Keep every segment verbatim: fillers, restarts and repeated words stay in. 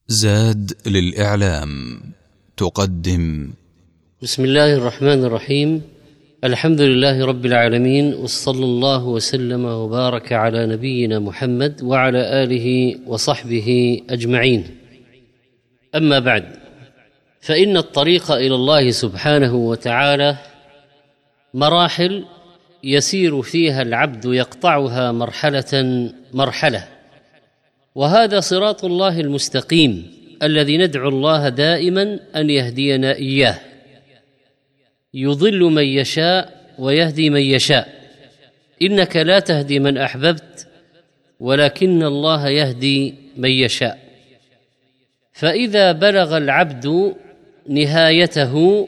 زاد للإعلام تقدم. بسم الله الرحمن الرحيم. الحمد لله رب العالمين، وصلى الله وسلم وبارك على نبينا محمد وعلى آله وصحبه أجمعين. أما بعد، فإن الطريق إلى الله سبحانه وتعالى مراحل يسير فيها العبد يقطعها مرحلة مرحلة، وهذا صراط الله المستقيم الذي ندعو الله دائما أن يهدينا إياه. يضل من يشاء ويهدي من يشاء، إنك لا تهدي من أحببت ولكن الله يهدي من يشاء. فإذا بلغ العبد نهايته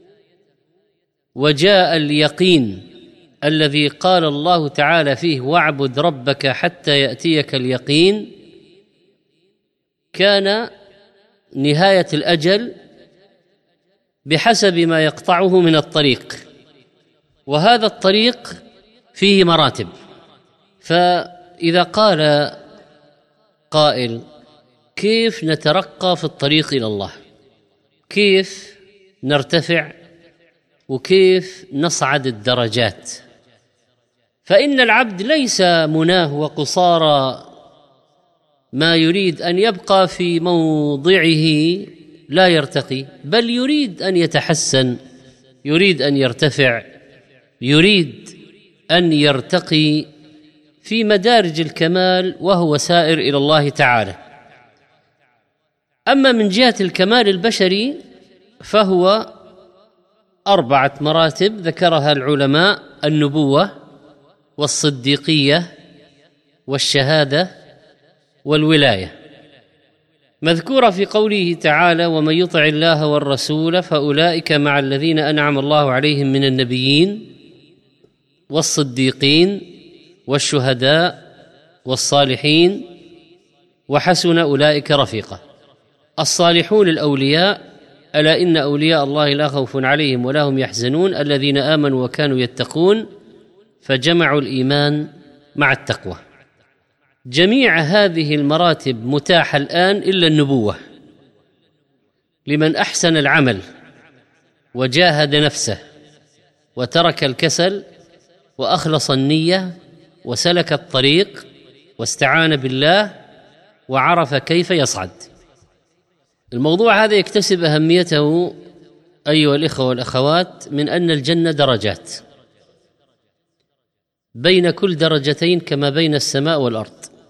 وجاء اليقين الذي قال الله تعالى فيه: واعبد ربك حتى يأتيك اليقين، كان نهاية الأجل بحسب ما يقطعه من الطريق، وهذا الطريق فيه مراتب. فإذا قال قائل: كيف نترقى في الطريق إلى الله؟ كيف نرتفع؟ وكيف نصعد الدرجات؟ فإن العبد ليس مناه وقصارى ما يريد أن يبقى في موضعه لا يرتقي، بل يريد أن يتحسن، يريد أن يرتفع، يريد أن يرتقي في مدارج الكمال، وهو سائر إلى الله تعالى. أما من جهة الكمال البشري فهو أربعة مراتب ذكرها العلماء: النبوة والصديقية والشهادة والولاية، مذكورة في قوله تعالى: ومن يطع الله والرسول فأولئك مع الذين أنعم الله عليهم من النبيين والصديقين والشهداء والصالحين وحسن أولئك رفيقا. الصالحون الأولياء: ألا إن أولياء الله لا خوف عليهم ولا هم يحزنون الذين آمنوا وكانوا يتقون، فجمعوا الإيمان مع التقوى. جميع هذه المراتب متاحة الآن إلا النبوة، لمن أحسن العمل وجاهد نفسه وترك الكسل وأخلص النية وسلك الطريق واستعان بالله وعرف كيف يصعد. الموضوع هذا يكتسب أهميته أيها الإخوة والأخوات من أن الجنة درجات، بين كل درجتين كما بين السماء والأرض.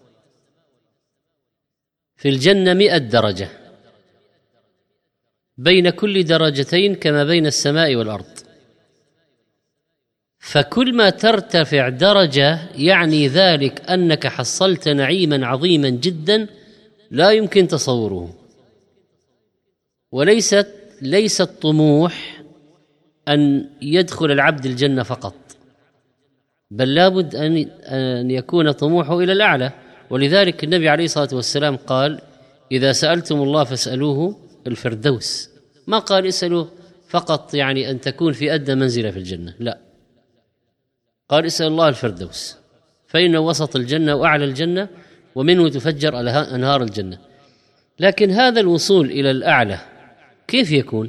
في الجنة مئة درجة، بين كل درجتين كما بين السماء والأرض. فكل ما ترتفع درجة يعني ذلك أنك حصلت نعيما عظيما جدا لا يمكن تصوره. وليست ليس الطموح أن يدخل العبد الجنة فقط، بل لابد أن أن يكون طموحه إلى الأعلى. ولذلك النبي عليه الصلاة والسلام قال: إذا سألتم الله فاسألوه الفردوس. ما قال اسألوه فقط يعني أن تكون في أدنى منزلة في الجنة، لا، قال اسأل الله الفردوس، فإنه وسط الجنة وأعلى الجنة ومنه تفجر أنهار الجنة. لكن هذا الوصول إلى الأعلى كيف يكون؟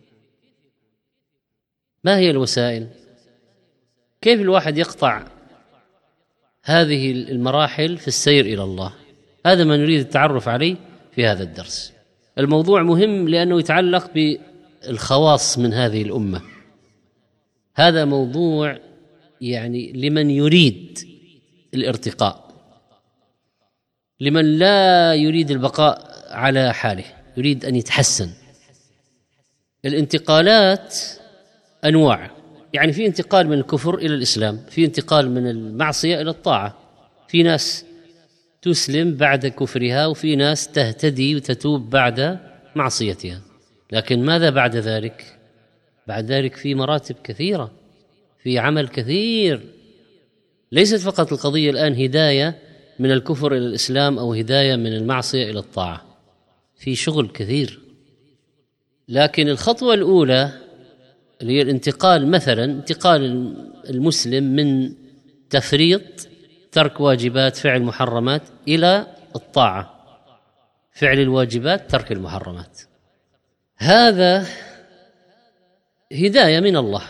ما هي الوسائل؟ كيف الواحد يقطع هذه المراحل في السير إلى الله؟ هذا ما نريد التعرف عليه في هذا الدرس. الموضوع مهم لأنه يتعلق بالخواص من هذه الأمة. هذا موضوع يعني لمن يريد الارتقاء، لمن لا يريد البقاء على حاله، يريد أن يتحسن. الانتقالات أنواع، يعني في انتقال من الكفر إلى الإسلام، في انتقال من المعصية إلى الطاعة، في ناس تسلم بعد كفرها وفي ناس تهتدي وتتوب بعد معصيتها. لكن ماذا بعد ذلك؟ بعد ذلك في مراتب كثيرة، في عمل كثير. ليست فقط القضية الآن هداية من الكفر إلى الإسلام أو هداية من المعصية إلى الطاعة، في شغل كثير. لكن الخطوة الأولى اللي هي الانتقال، مثلا انتقال المسلم من تفريط ترك واجبات فعل محرمات إلى الطاعة، فعل الواجبات، ترك المحرمات. هذا هداية من الله،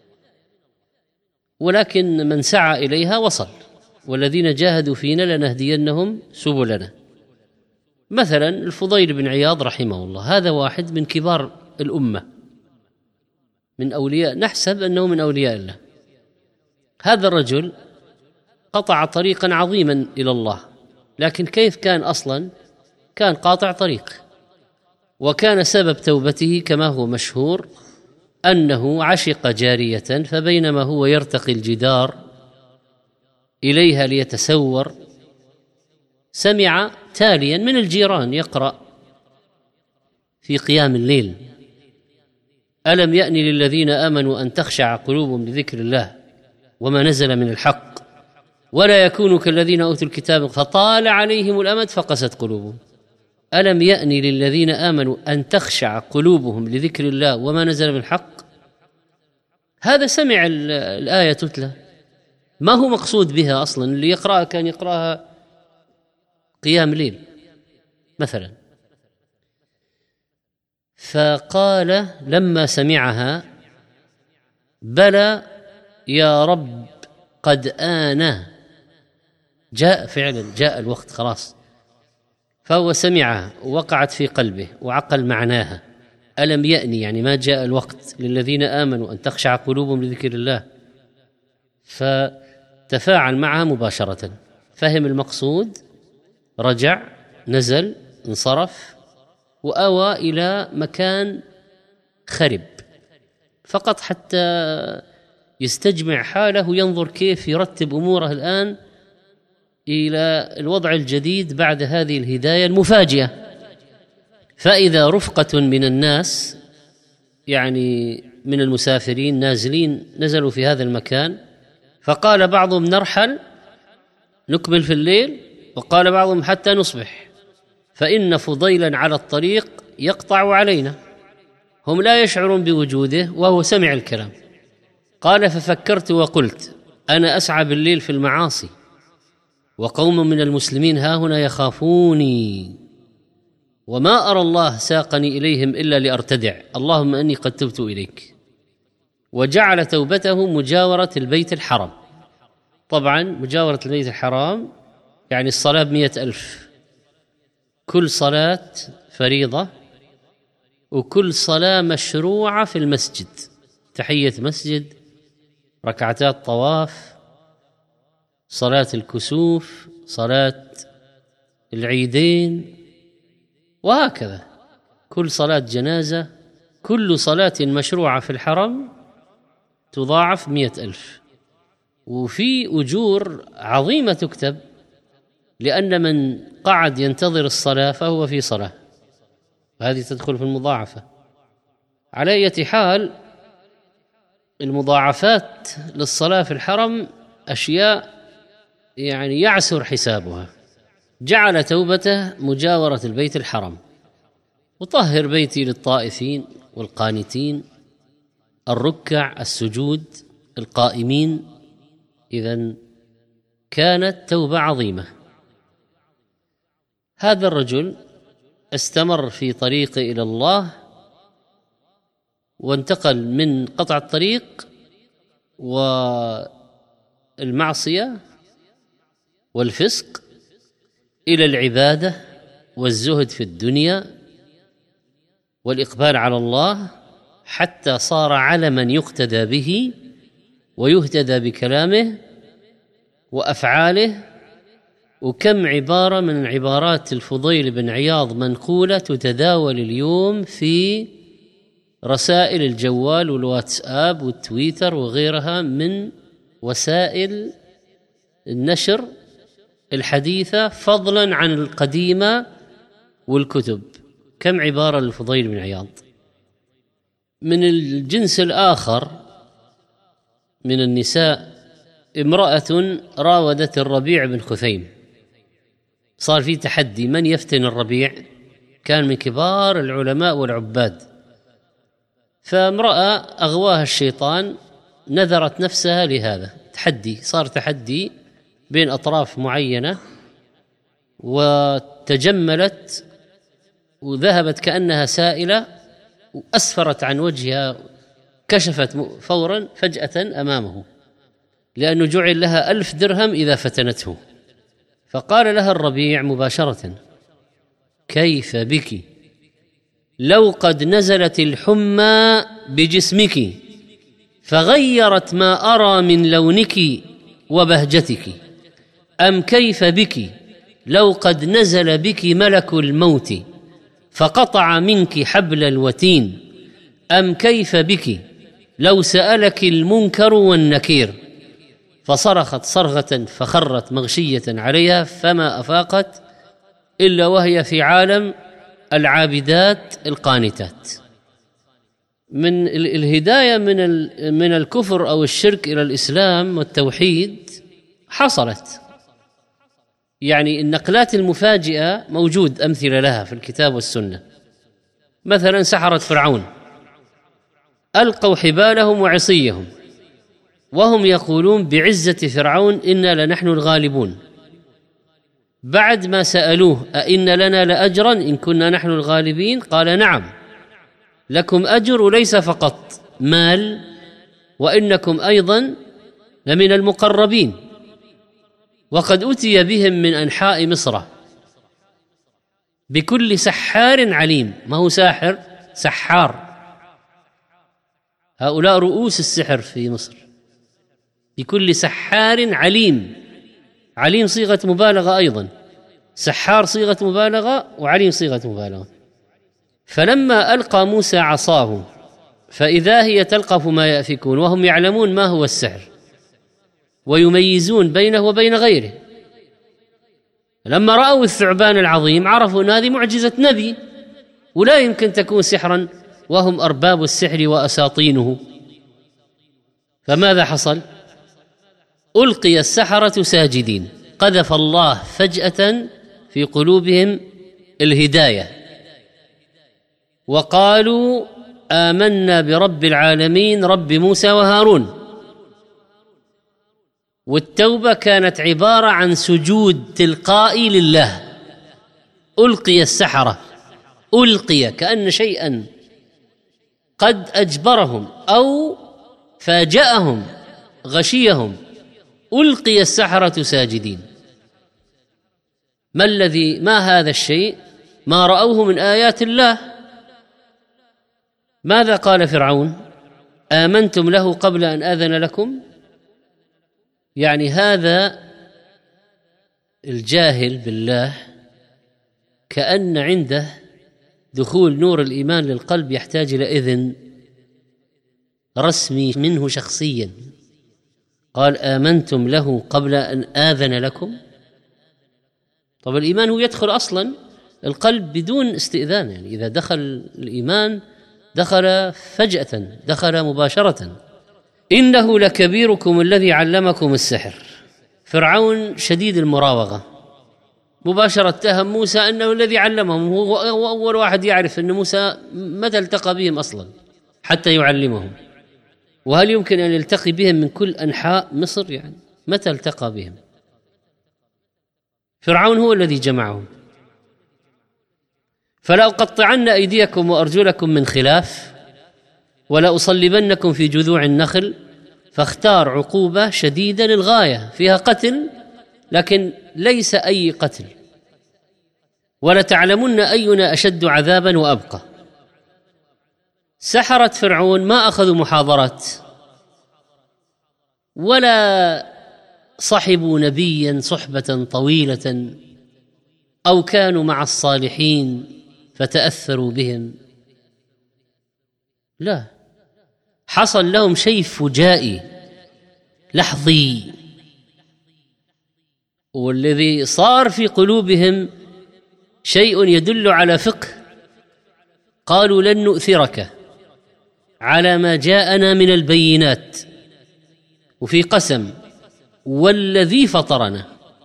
ولكن من سعى إليها وصل، والذين جاهدوا فينا لنهدينهم سبلنا. مثلا الفضيل بن عياض رحمه الله، هذا واحد من كبار الأمة، من أولياء، نحسب أنه من أولياء الله. هذا الرجل قطع طريقا عظيما إلى الله، لكن كيف كان أصلا؟ كان قاطع طريق، وكان سبب توبته كما هو مشهور أنه عشق جارية، فبينما هو يرتقي الجدار إليها ليتسور سمع تاليا من الجيران يقرأ في قيام الليل: ألم يأن للذين آمنوا أن تخشع قلوبهم لذكر الله وما نزل من الحق ولا يكونوا كالذين أوتوا الكتاب فطال عليهم الأمد فقست قلوبهم. ألم يأن للذين آمنوا أن تخشع قلوبهم لذكر الله وما نزل من الحق. هذا سمع الآية تتلى، ما هو مقصود بها أصلا، اللي يقرأها كان يقرأها قيام ليل مثلا. فقال لما سمعها: بلى يا رب قد آن، جاء فعلا، جاء الوقت خلاص. فهو سمعها ووقعت في قلبه وعقل معناها، ألم يأني يعني ما جاء الوقت للذين آمنوا أن تخشع قلوبهم لذكر الله، فتفاعل معها مباشرة، فهم المقصود، رجع، نزل، انصرف، وأوى إلى مكان خرب فقط حتى يستجمع حاله وينظر كيف يرتب أموره الآن إلى الوضع الجديد بعد هذه الهداية المفاجئة. فإذا رفقة من الناس، يعني من المسافرين نازلين، نزلوا في هذا المكان، فقال بعضهم: نرحل نكمل في الليل، وقال بعضهم: حتى نصبح، فإن فضيلا على الطريق يقطع علينا. هم لا يشعرون بوجوده وهو سمع الكلام. قال: ففكرت وقلت: أنا أسعى بالليل في المعاصي، وقوم من المسلمين هاهنا يخافوني، وما أرى الله ساقني إليهم إلا لأرتدع، اللهم أني قد تبت إليك. وجعل توبته مجاورة البيت الحرام. طبعا مجاورة البيت الحرام يعني الصلاة بمئة ألف، كل صلاة فريضة وكل صلاة مشروعة في المسجد، تحية مسجد، ركعتات طواف، صلاة الكسوف، صلاة العيدين، وهكذا كل صلاة جنازة، كل صلاة مشروعة في الحرم تضاعف مئة ألف، وفي أجور عظيمة تكتب، لأن من قعد ينتظر الصلاة فهو في صلاة، وهذه تدخل في المضاعفة. على أي حال، المضاعفات للصلاة في الحرم أشياء يعني يعسر حسابها. جعل توبته مجاورة البيت الحرام: وطهر بيتي للطائفين والقانتين الركع السجود القائمين. إذن كانت توبة عظيمة. هذا الرجل استمر في طريقه إلى الله، وانتقل من قطع الطريق والمعصية والفسق إلى العبادة والزهد في الدنيا والإقبال على الله، حتى صار علما يقتدى به ويهتدى بكلامه وأفعاله. وكم عبارة من عبارات الفضيل بن عياض منقولة تتداول اليوم في رسائل الجوال والواتساب والتويتر وغيرها من وسائل النشر الحديثة، فضلا عن القديمة والكتب. كم عبارة للفضيل بن عياض. من الجنس الآخر من النساء، امرأة راودت الربيع بن خثيم، صار في تحدي من يفتن الربيع، كان من كبار العلماء والعباد. فامرأة أغواها الشيطان نذرت نفسها لهذا تحدي، صار تحدي بين أطراف معينة، وتجملت وذهبت كأنها سائلة وأسفرت عن وجهها، كشفت فورا فجأة أمامه، لأنه جعل لها ألف درهم إذا فتنته. فقال لها الربيع مباشرة: كيف بك لو قد نزلت الحمى بجسمك فغيرت ما أرى من لونك وبهجتك، أم كيف بك لو قد نزل بك ملك الموت فقطع منك حبل الوتين، أم كيف بك لو سألك المنكر والنكير. فصرخت صرخة فخرت مغشية عليها، فما أفاقت إلا وهي في عالم العابدات القانتات. من الهداية من من الكفر أو الشرك إلى الإسلام والتوحيد حصلت، يعني النقلات المفاجئة موجود أمثلة لها في الكتاب والسنة. مثلا سحرة فرعون ألقوا حبالهم وعصيهم وهم يقولون بعزة فرعون إنا لنحن الغالبون. بعد ما سألوه أئن لنا لأجرا إن كنا نحن الغالبين، قال نعم لكم أجر ليس فقط مال، وإنكم أيضا لمن المقربين. وقد أتي بهم من أنحاء مصر بكل سحار عليم. ما هو ساحر، سحار. هؤلاء رؤوس السحر في مصر. بكل سحار عليم. عليم صيغة مبالغة أيضا، سحار صيغة مبالغة، وعليم صيغة مبالغة. فلما ألقى موسى عصاه فإذا هي تلقف ما يأفكون، وهم يعلمون ما هو السحر ويميزون بينه وبين غيره. لما رأوا الثعبان العظيم عرفوا أن هذه معجزة نبي ولا يمكن تكون سحرا، وهم أرباب السحر وأساطينه. فماذا حصل؟ ألقي السحرة ساجدين، قذف الله فجأة في قلوبهم الهداية، وقالوا آمنا برب العالمين رب موسى وهارون. والتوبة كانت عبارة عن سجود تلقائي لله. ألقي السحرة، ألقي كأن شيئا قد أجبرهم أو فاجأهم غشيهم. ألقي السحرة ساجدين. ما الذي ما هذا الشيء؟ ما رأوه من آيات الله. ماذا قال فرعون؟ آمنتم له قبل أن آذن لكم؟ يعني هذا الجاهل بالله كأن عنده دخول نور الإيمان للقلب يحتاج إلى إذن رسمي منه شخصيا. قال آمنتم له قبل أن آذن لكم. طب الإيمان هو يدخل أصلا القلب بدون استئذان، يعني إذا دخل الإيمان دخل فجأة، دخل مباشرة. إنه لكبيركم الذي علمكم السحر. فرعون شديد المراوغة، مباشرة اتهم موسى أنه الذي علمهم، هو أول واحد يعرف أن موسى متى التقى بهم أصلا حتى يعلمهم، وهل يمكن أن يلتقي بهم من كل أنحاء مصر؟ يعني متى التقى بهم؟ فرعون هو الذي جمعهم. فلا أقطعن أيديكم وأرجلكم من خلاف ولا أصلبنكم في جذوع النخل. فاختار عقوبة شديدة للغاية فيها قتل، لكن ليس أي قتل. ولتعلمن أينا أشد عذابا وأبقى. سحرة فرعون ما أخذوا محاضرات ولا صحبوا نبيا صحبة طويلة أو كانوا مع الصالحين فتأثروا بهم، لا، حصل لهم شيء فجائي لحظي، والذي صار في قلوبهم شيء يدل على فقه. قالوا لن نؤثرك على ما جاءنا من البينات، وفي قسم والذي فطرنا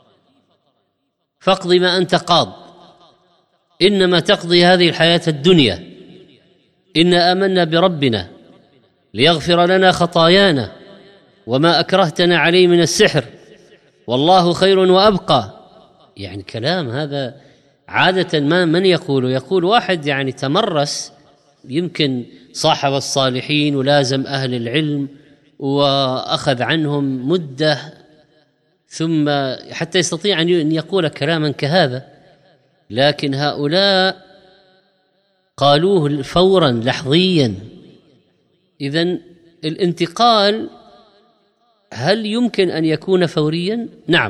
فاقض ما أنت قاض إنما تقضي هذه الحياة الدنيا إنا آمنا بربنا ليغفر لنا خطايانا وما أكرهتنا عليه من السحر والله خير وأبقى. يعني كلام هذا عادة ما من يقول يقول واحد يعني تمرس، يمكن صاحب الصالحين ولازم أهل العلم وأخذ عنهم مدة ثم حتى يستطيع أن يقول كلاما كهذا. لكن هؤلاء قالوه فورا لحظيا. إذن الانتقال هل يمكن أن يكون فوريا؟ نعم.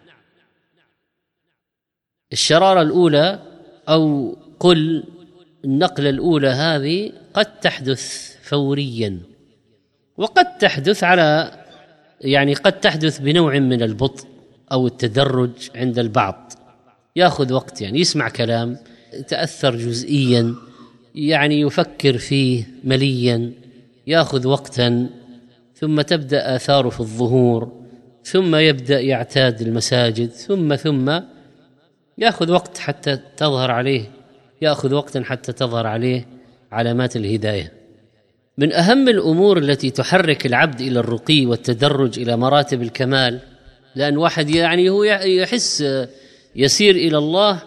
الشرارة الأولى أو قل النقلة الأولى هذه قد تحدث فوريا، وقد تحدث على يعني قد تحدث بنوع من البطء أو التدرج عند البعض، يأخذ وقت، يعني يسمع كلام يتأثر جزئيا، يعني يفكر فيه مليا، يأخذ وقتا، ثم تبدأ آثاره في الظهور، ثم يبدأ يعتاد المساجد، ثم ثم يأخذ وقت حتى تظهر عليه يأخذ وقتا حتى تظهر عليه علامات الهداية. من أهم الأمور التي تحرك العبد إلى الرقي والتدرج إلى مراتب الكمال، لأن واحد يعني هو يحس يسير إلى الله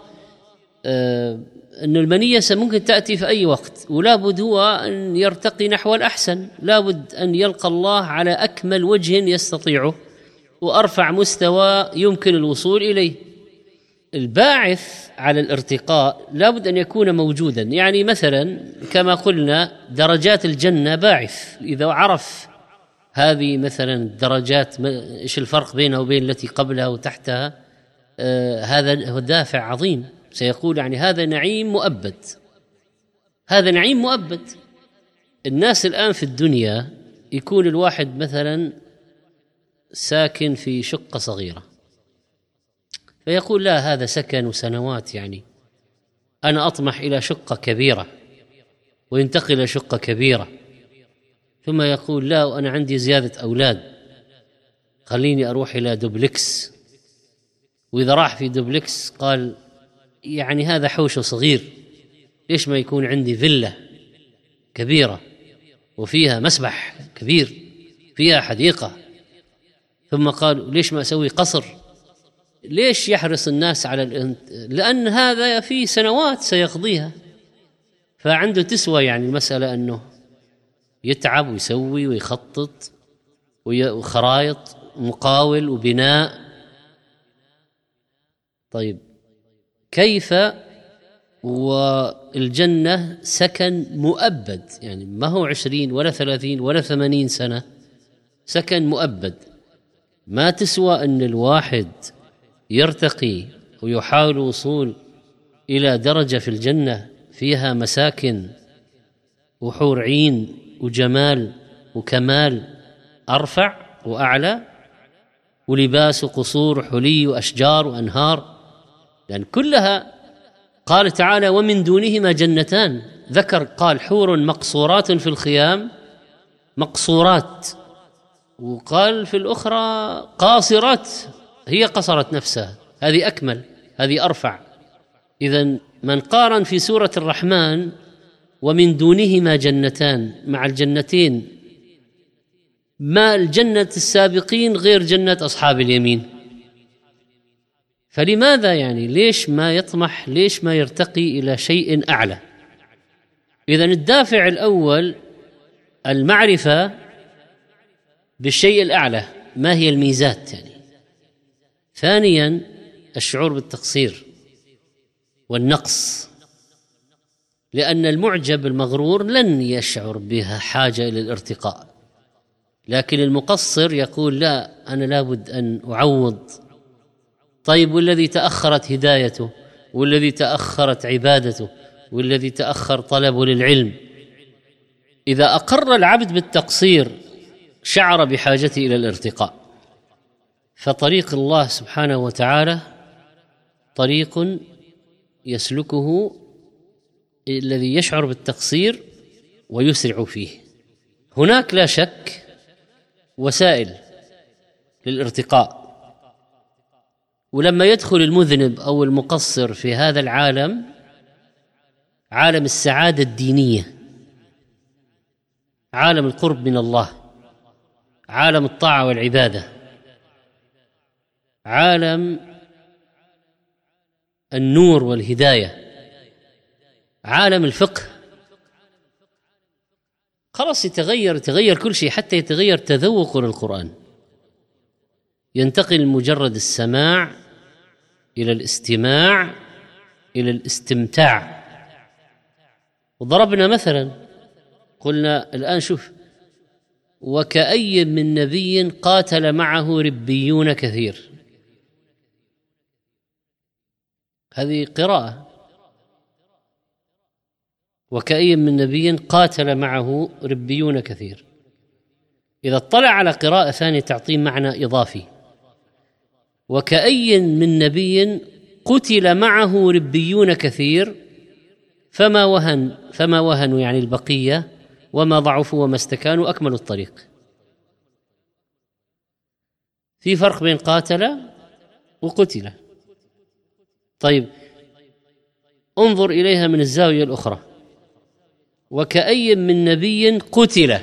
أن المنية ممكن تأتي في أي وقت، ولا بد هو أن يرتقي نحو الأحسن، لا بد أن يلقى الله على أكمل وجه يستطيعه وأرفع مستوى يمكن الوصول إليه. الباعث على الارتقاء لا بد أن يكون موجودا، يعني مثلا كما قلنا درجات الجنة باعث، إذا عرف هذه مثلا درجات إيش الفرق بينها وبين التي قبلها وتحتها، آه هذا هو دافع عظيم، سيقول يعني هذا نعيم مؤبد، هذا نعيم مؤبد. الناس الآن في الدنيا يكون الواحد مثلا ساكن في شقة صغيرة فيقول لا هذا سكن وسنوات، يعني أنا أطمح إلى شقة كبيرة، وينتقل إلى شقة كبيرة، ثم يقول لا وأنا عندي زيادة أولاد خليني أروح إلى دوبلكس، وإذا راح في دوبلكس قال يعني هذا حوشه صغير، ليش ما يكون عندي فيلا كبيرة وفيها مسبح كبير فيها حديقة، ثم قال ليش ما أسوي قصر. ليش يحرص الناس على الانت... لأن هذا في سنوات سيقضيها، فعنده تسوى يعني المسألة أنه يتعب ويسوي ويخطط وخرايط مقاول وبناء. طيب كيف والجنة سكن مؤبد، يعني ما هو عشرين ولا ثلاثين ولا ثمانين سنة، سكن مؤبد. ما تسوى أن الواحد يرتقي ويحاول الوصول إلى درجة في الجنة فيها مساكن وحور عين وجمال وكمال أرفع وأعلى، ولباس قصور حلي وأشجار وأنهار، لأن كلها قال تعالى ومن دونهما جنتان، ذكر قال حور مقصورات في الخيام، مقصورات، وقال في الأخرى قاصرات، هي قصرت نفسها، هذه أكمل، هذه أرفع. إذن من قارن في سورة الرحمن ومن دونهما جنتان مع الجنتين، ما الجنة السابقين غير جنة أصحاب اليمين، فلماذا يعني ليش ما يطمح، ليش ما يرتقي إلى شيء أعلى؟ إذن الدافع الأول المعرفة بالشيء الأعلى، ما هي الميزات يعني. ثانيا الشعور بالتقصير والنقص، لأن المعجب المغرور لن يشعر بها حاجة إلى الارتقاء، لكن المقصر يقول لا أنا لابد أن أعوض. طيب والذي تأخرت هدايته، والذي تأخرت عبادته، والذي تأخر طلبه للعلم، إذا أقر العبد بالتقصير شعر بحاجته إلى الارتقاء. فطريق الله سبحانه وتعالى طريق يسلكه الذي يشعر بالتقصير ويسرع فيه. هناك لا شك وسائل للارتقاء، ولما يدخل المذنب أو المقصر في هذا العالم، عالم السعادة الدينية، عالم القرب من الله، عالم الطاعة والعبادة، عالم النور والهداية، عالم الفقه، خلاص يتغير يتغير كل شيء، حتى يتغير تذوق للقرآن، ينتقل من مجرد السماع إلى الاستماع إلى الاستمتاع. وضربنا مثلا قلنا الآن شوف: وكأي من نبي قاتل معه ربيون كثير. هذه قراءة، وكأي من نبي قاتل معه ربيون كثير. إذا اطلع على قراءة ثانية تعطيه معنى إضافي: وكأي من نبي قتل معه ربيون كثير فما وهن فما وهنوا يعني البقية، وما ضعفوا وما استكانوا، أكملوا الطريق. في فرق بين قاتل وقتل. طيب انظر إليها من الزاوية الأخرى: وكأي من نبي قتل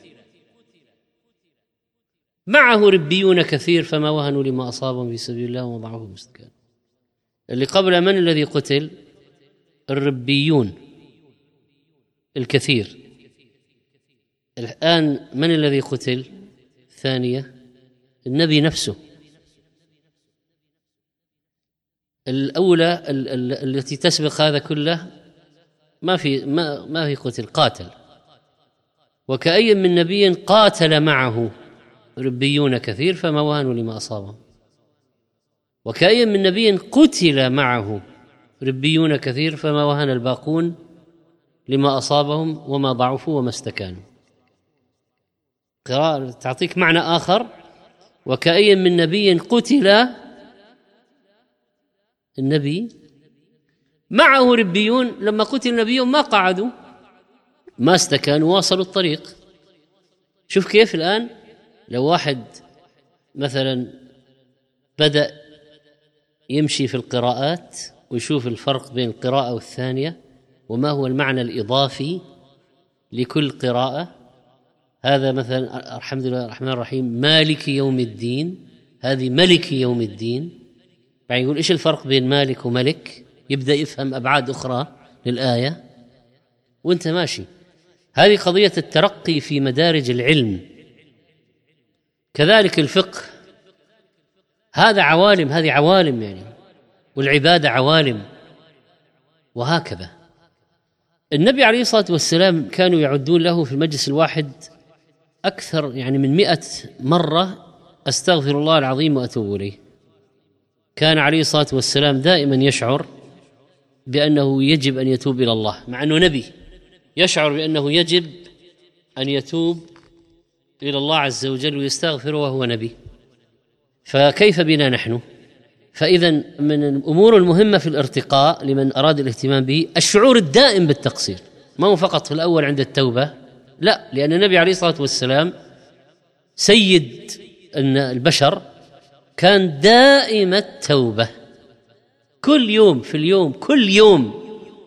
معه ربيون كثير فما وهنوا لما أصابهم في سبيل الله وما ضعفوا وما استكانوا. اللي قبل من الذي قتل؟ الربيون الكثير. الآن من الذي قتل؟ ثانية النبي نفسه. الأولى ال- ال- التي تسبق هذا كله ما في ما ما في قتل، قاتل. وكأي من نبي قاتل معه ربيون كثير فما وهنوا لما أصابهم. وكأي من نبي قتل معه ربيون كثير فما وهن الباقون لما أصابهم وما ضعفوا وما استكانوا. قراءة تعطيك معنى آخر: وكأي من نبي قتل النبي معه ربيون، لما قتل نبيهم ما قعدوا ما استكانوا، واصلوا الطريق. شوف كيف الآن لو واحد مثلا بدأ يمشي في القراءات ويشوف الفرق بين القراءة والثانية، وما هو المعنى الإضافي لكل قراءة. هذا مثلا الحمد لله الرحمن الرحيم مالك يوم الدين، هذه ملك يوم الدين. يعني يقول إيش الفرق بين مالك وملك؟ يبدأ يفهم أبعاد أخرى للآية وانت ماشي. هذه قضية الترقي في مدارج العلم. كذلك الفقه، هذا عوالم، هذه عوالم يعني، والعبادة عوالم، وهكذا. النبي عليه الصلاة والسلام كانوا يعدون له في المجلس الواحد أكثر يعني من مئة مرة أستغفر الله العظيم وأتوب إليه. كان عليه الصلاة والسلام دائما يشعر بأنه يجب أن يتوب إلى الله، مع أنه نبي يشعر بأنه يجب أن يتوب إلى الله عز وجل ويستغفر وهو نبي. فكيف بنا نحن؟ فإذا من الأمور المهمة في الارتقاء لمن أراد الاهتمام به الشعور الدائم بالتقصير، ما هو فقط في الأول عند التوبة، لا، لأن النبي عليه الصلاة والسلام سيد البشر كان دائم التوبة، كل يوم في اليوم كل يوم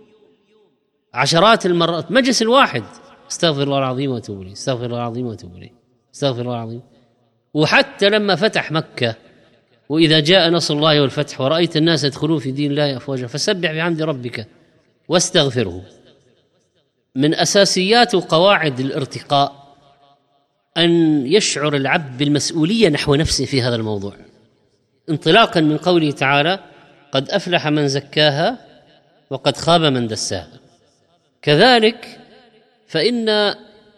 عشرات المرات، مجلس الواحد استغفر الله العظيم واتوب اليه، استغفر الله العظيم واتوب اليه، استغفر الله العظيم. وحتى لما فتح مكة: وإذا جاء نصر الله والفتح ورأيت الناس يدخلون في دين الله أفواجا فسبح بحمد ربك واستغفره. من أساسيات وقواعد الارتقاء أن يشعر العبد بالمسؤولية نحو نفسه في هذا الموضوع، انطلاقا من قوله تعالى: قد أفلح من زكاها وقد خاب من دساها. كذلك فإن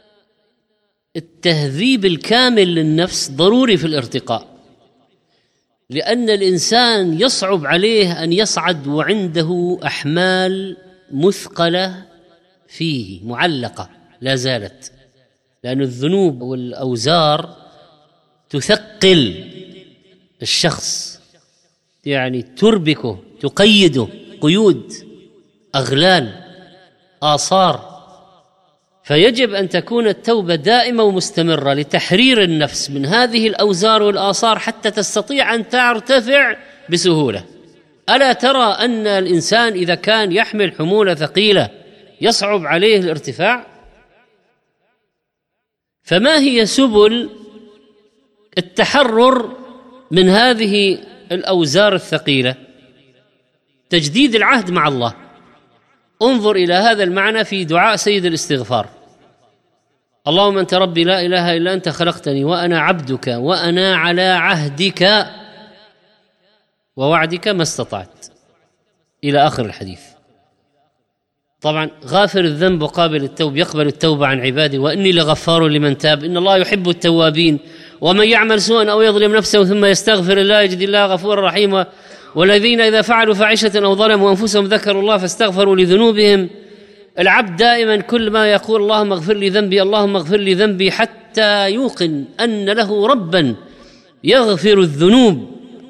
التهذيب الكامل للنفس ضروري في الارتقاء، لأن الإنسان يصعب عليه أن يصعد وعنده أحمال مثقلة فيه معلقة لا زالت، لأن الذنوب والأوزار تثقل الشخص، يعني تربكه، تقيده قيود، أغلال، آثار. فيجب أن تكون التوبة دائمة ومستمرة لتحرير النفس من هذه الأوزار والآثار حتى تستطيع أن ترتفع بسهولة. ألا ترى أن الإنسان إذا كان يحمل حمولة ثقيلة يصعب عليه الارتفاع؟ فما هي سبل التحرر من هذه الأوزار الثقيلة؟ تجديد العهد مع الله. انظر إلى هذا المعنى في دعاء سيد الاستغفار: اللهم أنت ربي لا إله إلا أنت خلقتني وأنا عبدك وأنا على عهدك ووعدك ما استطعت، إلى آخر الحديث. طبعا غافر الذنب وقابل التوب، يقبل التوبة عن عباده، وإني لغفار لمن تاب، إن الله يحب التوابين، ومن يعمل سوءا أو يظلم نفسه ثم يستغفر الله يجد الله غفورا رحيما، والذين إذا فعلوا فاحشة أو ظلموا أنفسهم ذكروا الله فاستغفروا لذنوبهم. العبد دائما كل ما يقول اللهم اغفر لي ذنبي اللهم اغفر لي ذنبي، حتى يوقن أن له ربا يغفر الذنوب.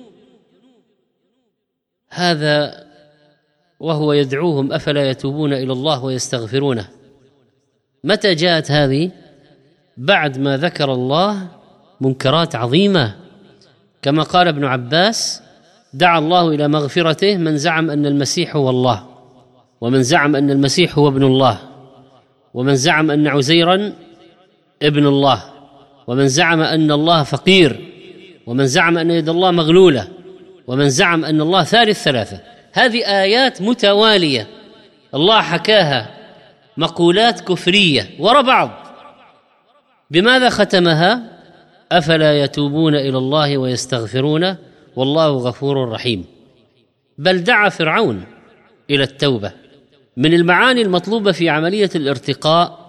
هذا وهو يدعوهم أفلا يتوبون إلى الله ويستغفرونه. متى جاءت هذه؟ بعد ما ذكر الله منكرات عظيمة، كما قال ابن عباس: دعا الله إلى مغفرته من زعم أن المسيح هو الله، ومن زعم أن المسيح هو ابن الله، ومن زعم أن عزيرا ابن الله، ومن زعم أن الله فقير، ومن زعم أن يد الله مغلولة، ومن زعم أن الله ثالث ثلاثة. هذه آيات متوالية الله حكاها، مقولات كفرية وراء بعض. بماذا ختمها؟ أفلا يتوبون إلى الله ويستغفرونه والله غفور رحيم. بل دعا فرعون إلى التوبة. من المعاني المطلوبة في عملية الارتقاء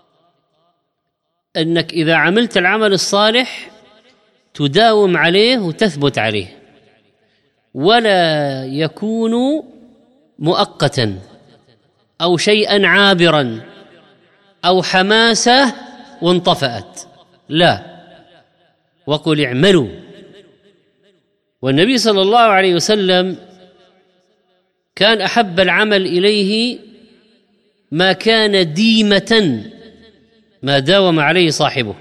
أنك إذا عملت العمل الصالح تداوم عليه وتثبت عليه، ولا يكون مؤقتا أو شيئا عابرا أو حماسة وانطفأت، لا، وقل اعملوا. والنبي صلى الله عليه وسلم كان أحب العمل إليه ما كان ديمة، ما داوم عليه صاحبه.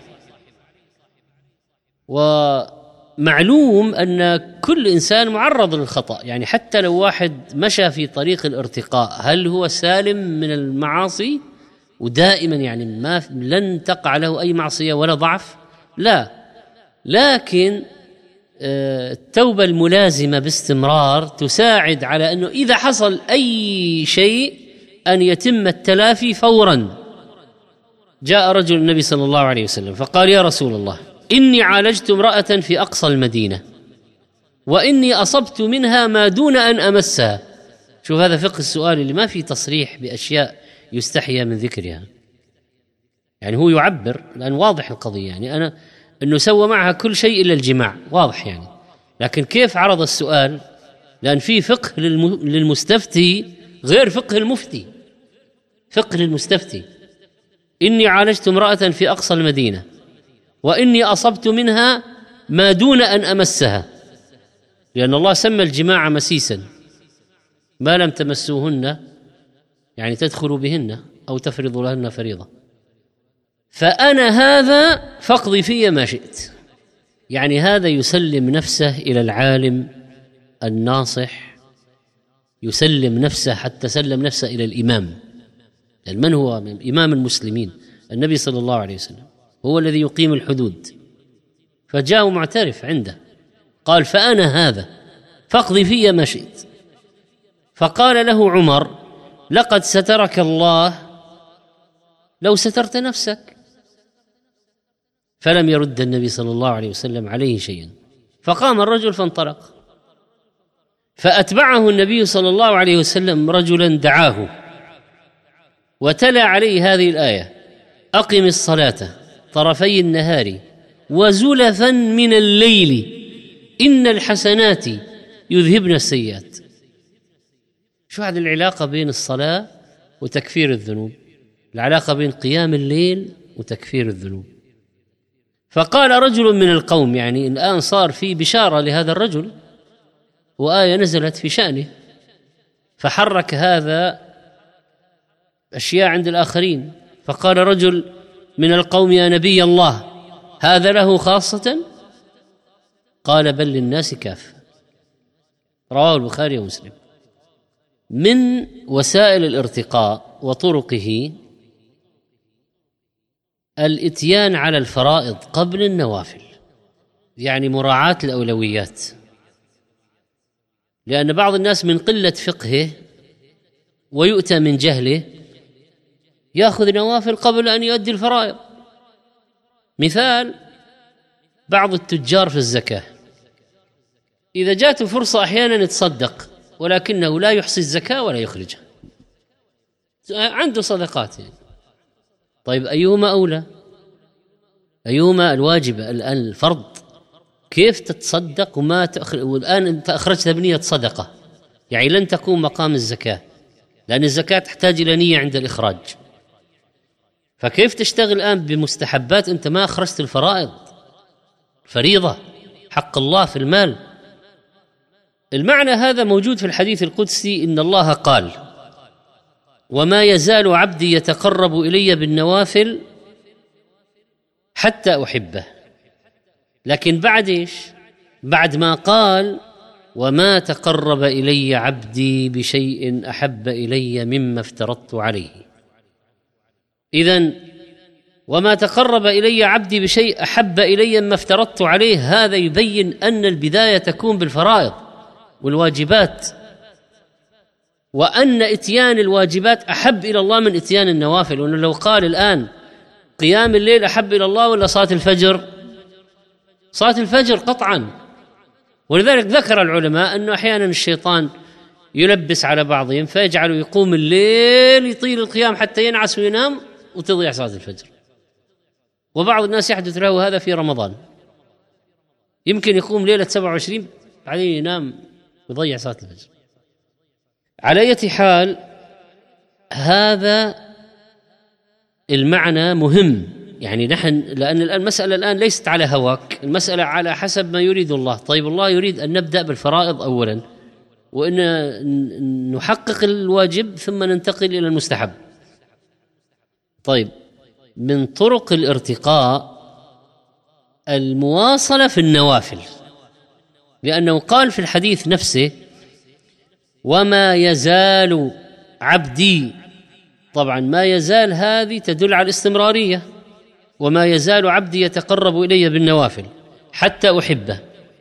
ومعلوم أن كل إنسان معرض للخطأ، يعني حتى لو واحد مشى في طريق الارتقاء هل هو سالم من المعاصي ودائما يعني ما لن تقع له أي معصية ولا ضعف؟ لا، لكن التوبة الملازمة باستمرار تساعد على أنه إذا حصل أي شيء أن يتم التلافي فورا. جاء رجل النبي صلى الله عليه وسلم فقال: يا رسول الله، إني عالجت امرأة في أقصى المدينة وإني أصبت منها ما دون أن أمسها. شوف هذا فقه السؤال اللي ما في تصريح بأشياء يستحيا من ذكرها، يعني هو يعبر لأن واضح القضية، يعني أنا أنه سوى معها كل شيء إلا الجماع، واضح يعني، لكن كيف عرض السؤال؟ لأن في فقه للمستفتي غير فقه المفتي. فقه للمستفتي: إني عالجت امرأة في أقصى المدينة وإني أصبت منها ما دون أن أمسها، لأن الله سمى الجماع مسيسا، ما لم تمسوهن يعني تدخلوا بهن أو تفرضوا لهن فريضة. فأنا هذا فاقضي في ما شئت، يعني هذا يسلم نفسه إلى العالم الناصح، يسلم نفسه حتى سلم نفسه إلى الإمام. من هو إمام المسلمين؟ النبي صلى الله عليه وسلم، هو الذي يقيم الحدود. فجاء معترف عنده قال: فأنا هذا فاقضي في ما شئت. فقال له عمر: لقد سترك الله لو سترت نفسك. فلم يرد النبي صلى الله عليه وسلم عليه شيئا. فقام الرجل فانطلق، فأتبعه النبي صلى الله عليه وسلم رجلا دعاه وتلا عليه هذه الآية: أقم الصلاة طرفي النهار وزلفا من الليل إن الحسنات يذهبن السيئات. شو هذه العلاقة بين الصلاة وتكفير الذنوب؟ العلاقة بين قيام الليل وتكفير الذنوب. فقال رجل من القوم، يعني الآن صار في بشارة لهذا الرجل وآية نزلت في شأنه، فحرك هذا أشياء عند الآخرين. فقال رجل من القوم: يا نبي الله، هذا له خاصة؟ قال: بل للناس كافة. رواه البخاري ومسلم. من وسائل الارتقاء وطرقه الاتيان على الفرائض قبل النوافل، يعني مراعاة الأولويات. لأن بعض الناس من قلة فقهه ويؤتى من جهله يأخذ نوافل قبل أن يؤدي الفرائض. مثال بعض التجار في الزكاة، إذا جاءت فرصة أحيانا يتصدق ولكنه لا يحصي الزكاة ولا يخرجها، عنده صدقات يعني. طيب أيهما أولى؟ أيهما الواجب الآن الفرض؟ كيف تتصدق وما تأخر... والآن أنت أخرجتها بنية صدقة، يعني لن تكون مقام الزكاة، لأن الزكاة تحتاج إلى نية عند الإخراج. فكيف تشتغل الآن بمستحبات أنت ما أخرجت الفرائض؟ فريضة حق الله في المال. المعنى هذا موجود في الحديث القدسي، إن الله قال: وما يزال عبدي يتقرب إلي بالنوافل حتى أحبه. لكن بعد إيش؟ بعد ما قال: وما تقرب إلي عبدي بشيء أحب إلي مما افترضت عليه. إذن وما تقرب إلي عبدي بشيء أحب إلي مما افترضت عليه، هذا يبين أن البداية تكون بالفرائض والواجبات، وأن إتيان الواجبات أحب إلى الله من إتيان النوافل. وأنه لو قال الآن قيام الليل أحب إلى الله ولا صلاة الفجر؟ صلاة الفجر قطعا. ولذلك ذكر العلماء أنه أحيانا الشيطان يلبس على بعضهم فيجعله يقوم الليل يطيل القيام حتى ينعس وينام وتضيع صلاة الفجر. وبعض الناس يحدث له هذا في رمضان، يمكن يقوم ليلة سبعة وعشرين بعدين ينام ويضيع صلاة الفجر. على أي حال هذا المعنى مهم، يعني نحن لأن المسألة الآن ليست على هواك، المسألة على حسب ما يريد الله. طيب الله يريد أن نبدأ بالفرائض أولا، وأن نحقق الواجب ثم ننتقل إلى المستحب. طيب من طرق الارتقاء المواصلة في النوافل، لأنه قال في الحديث نفسه: وما يزال عبدي. طبعا ما يزال هذه تدل على الاستمرارية، وما يزال عبدي يتقرب إلي بالنوافل حتى أحبه.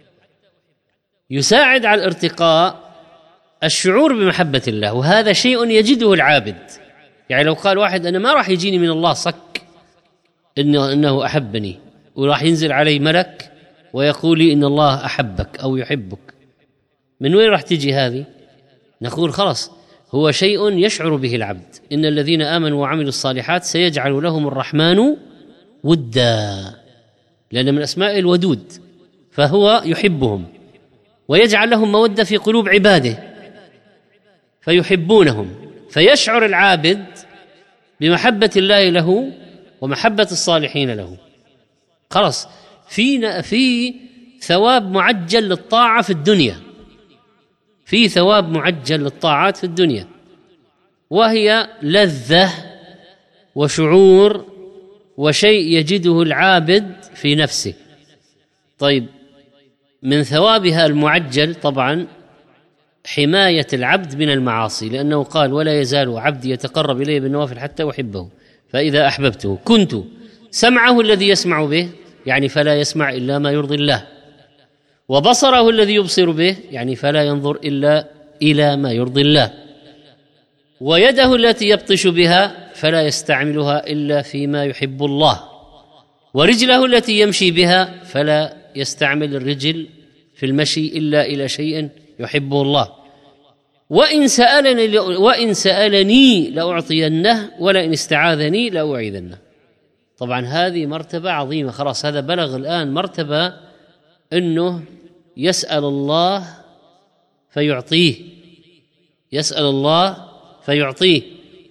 يساعد على الارتقاء الشعور بمحبة الله، وهذا شيء يجده العابد. يعني لو قال واحد أنا ما راح يجيني من الله صك إنه, إنه أحبني، وراح ينزل علي ملك ويقول لي إن الله أحبك أو يحبك، من وين راح تجي هذه؟ نقول خلاص هو شيء يشعر به العبد. إن الذين آمنوا وعملوا الصالحات سيجعل لهم الرحمن ودا، لأن من أسماء الودود، فهو يحبهم ويجعل لهم مودة في قلوب عباده فيحبونهم. فيشعر العابد بمحبة الله له ومحبة الصالحين له. خلاص فينا في ثواب معجل للطاعة في الدنيا، في ثواب معجل للطاعات في الدنيا، وهي لذة وشعور وشيء يجده العابد في نفسه. طيب من ثوابها المعجل طبعا حماية العبد من المعاصي، لأنه قال: ولا يزال عبدي يتقرب إلي بالنوافل حتى أحبه، فإذا أحببته كنت سمعه الذي يسمع به، يعني فلا يسمع إلا ما يرضي الله، وبصره الذي يبصر به، يعني فلا ينظر إلا إلى ما يرضي الله، ويده التي يبطش بها فلا يستعملها إلا فيما يحب الله، ورجله التي يمشي بها فلا يستعمل الرجل في المشي إلا إلى شيء يحبه الله. وإن سألني وإن سألني لأعطينه، ولئن استعاذني لأعيذنه. طبعا هذه مرتبة عظيمة. خلاص هذا بلغ الآن مرتبة أنه يسأل الله فيعطيه، يسأل الله فيعطيه.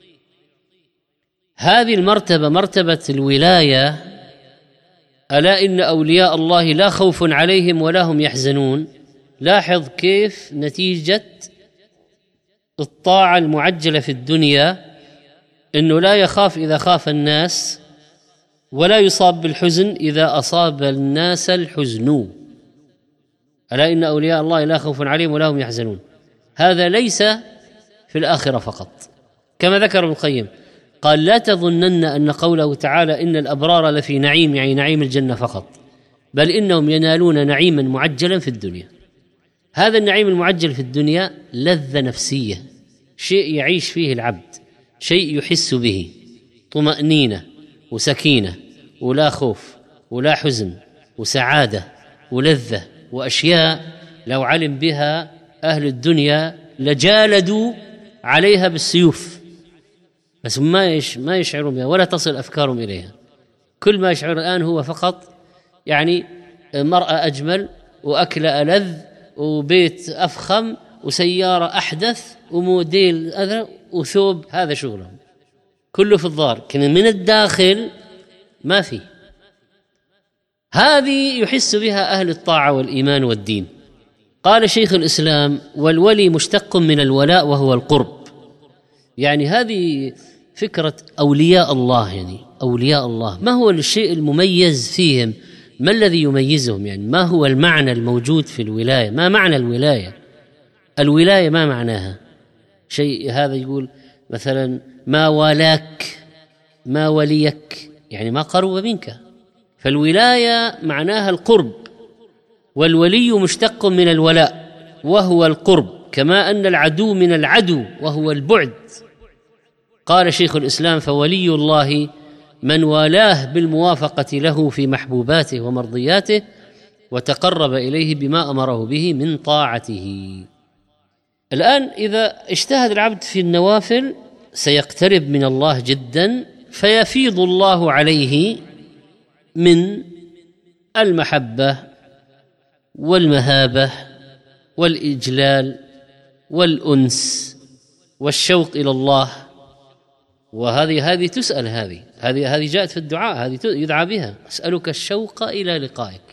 هذه المرتبة مرتبة الولاية. ألا إن أولياء الله لا خوف عليهم ولا هم يحزنون. لاحظ كيف نتيجة الطاعة المعجلة في الدنيا، إنه لا يخاف إذا خاف الناس، ولا يصاب بالحزن إذا أصاب الناس الحزن. ألا إن أولياء الله لا خوف عليهم ولا هم يحزنون. هذا ليس في الآخرة فقط، كما ذكر ابن القيم قال: لا تظنن أن قوله تعالى إن الأبرار لفي نعيم يعني نعيم الجنة فقط، بل إنهم ينالون نعيما معجلا في الدنيا. هذا النعيم المعجل في الدنيا لذة نفسية، شيء يعيش فيه العبد، شيء يحس به، طمأنينة وسكينة ولا خوف ولا حزن وسعادة ولذة، وأشياء لو علم بها أهل الدنيا لجالدوا عليها بالسيوف، بس ما يش ما يشعرون بها ولا تصل أفكارهم إليها. كل ما يشعر الآن هو فقط يعني مرأة أجمل وأكل ألذ وبيت أفخم وسيارة أحدث وموديل أذى وثوب، هذا شغلهم كله في الظاهر، لكن من الداخل ما في. هذه يحس بها أهل الطاعة والإيمان والدين. قال شيخ الإسلام: والولي مشتق من الولاء وهو القرب. يعني هذه فكرة أولياء الله، يعني أولياء الله ما هو الشيء المميز فيهم؟ ما الذي يميزهم؟ يعني ما هو المعنى الموجود في الولاية؟ ما معنى الولاية؟ الولاية ما معناها؟ شيء هذا يقول مثلا ما والاك ما وليك، يعني ما قرب منك، فالولاية معناها القرب، والولي مشتق من الولاء وهو القرب، كما أن العدو من العدو وهو البعد. قال شيخ الإسلام: فولي الله من والاه بالموافقة له في محبوباته ومرضياته وتقرب إليه بما أمره به من طاعته. الآن إذا اجتهد العبد في النوافل سيقترب من الله جدا، فيفيض الله عليه من المحبة والمهابة والإجلال والأنس والشوق إلى الله. وهذه هذه تسأل، هذه هذه هذه جاءت في الدعاء، هذه يدعى بها: أسألك الشوق إلى لقائك،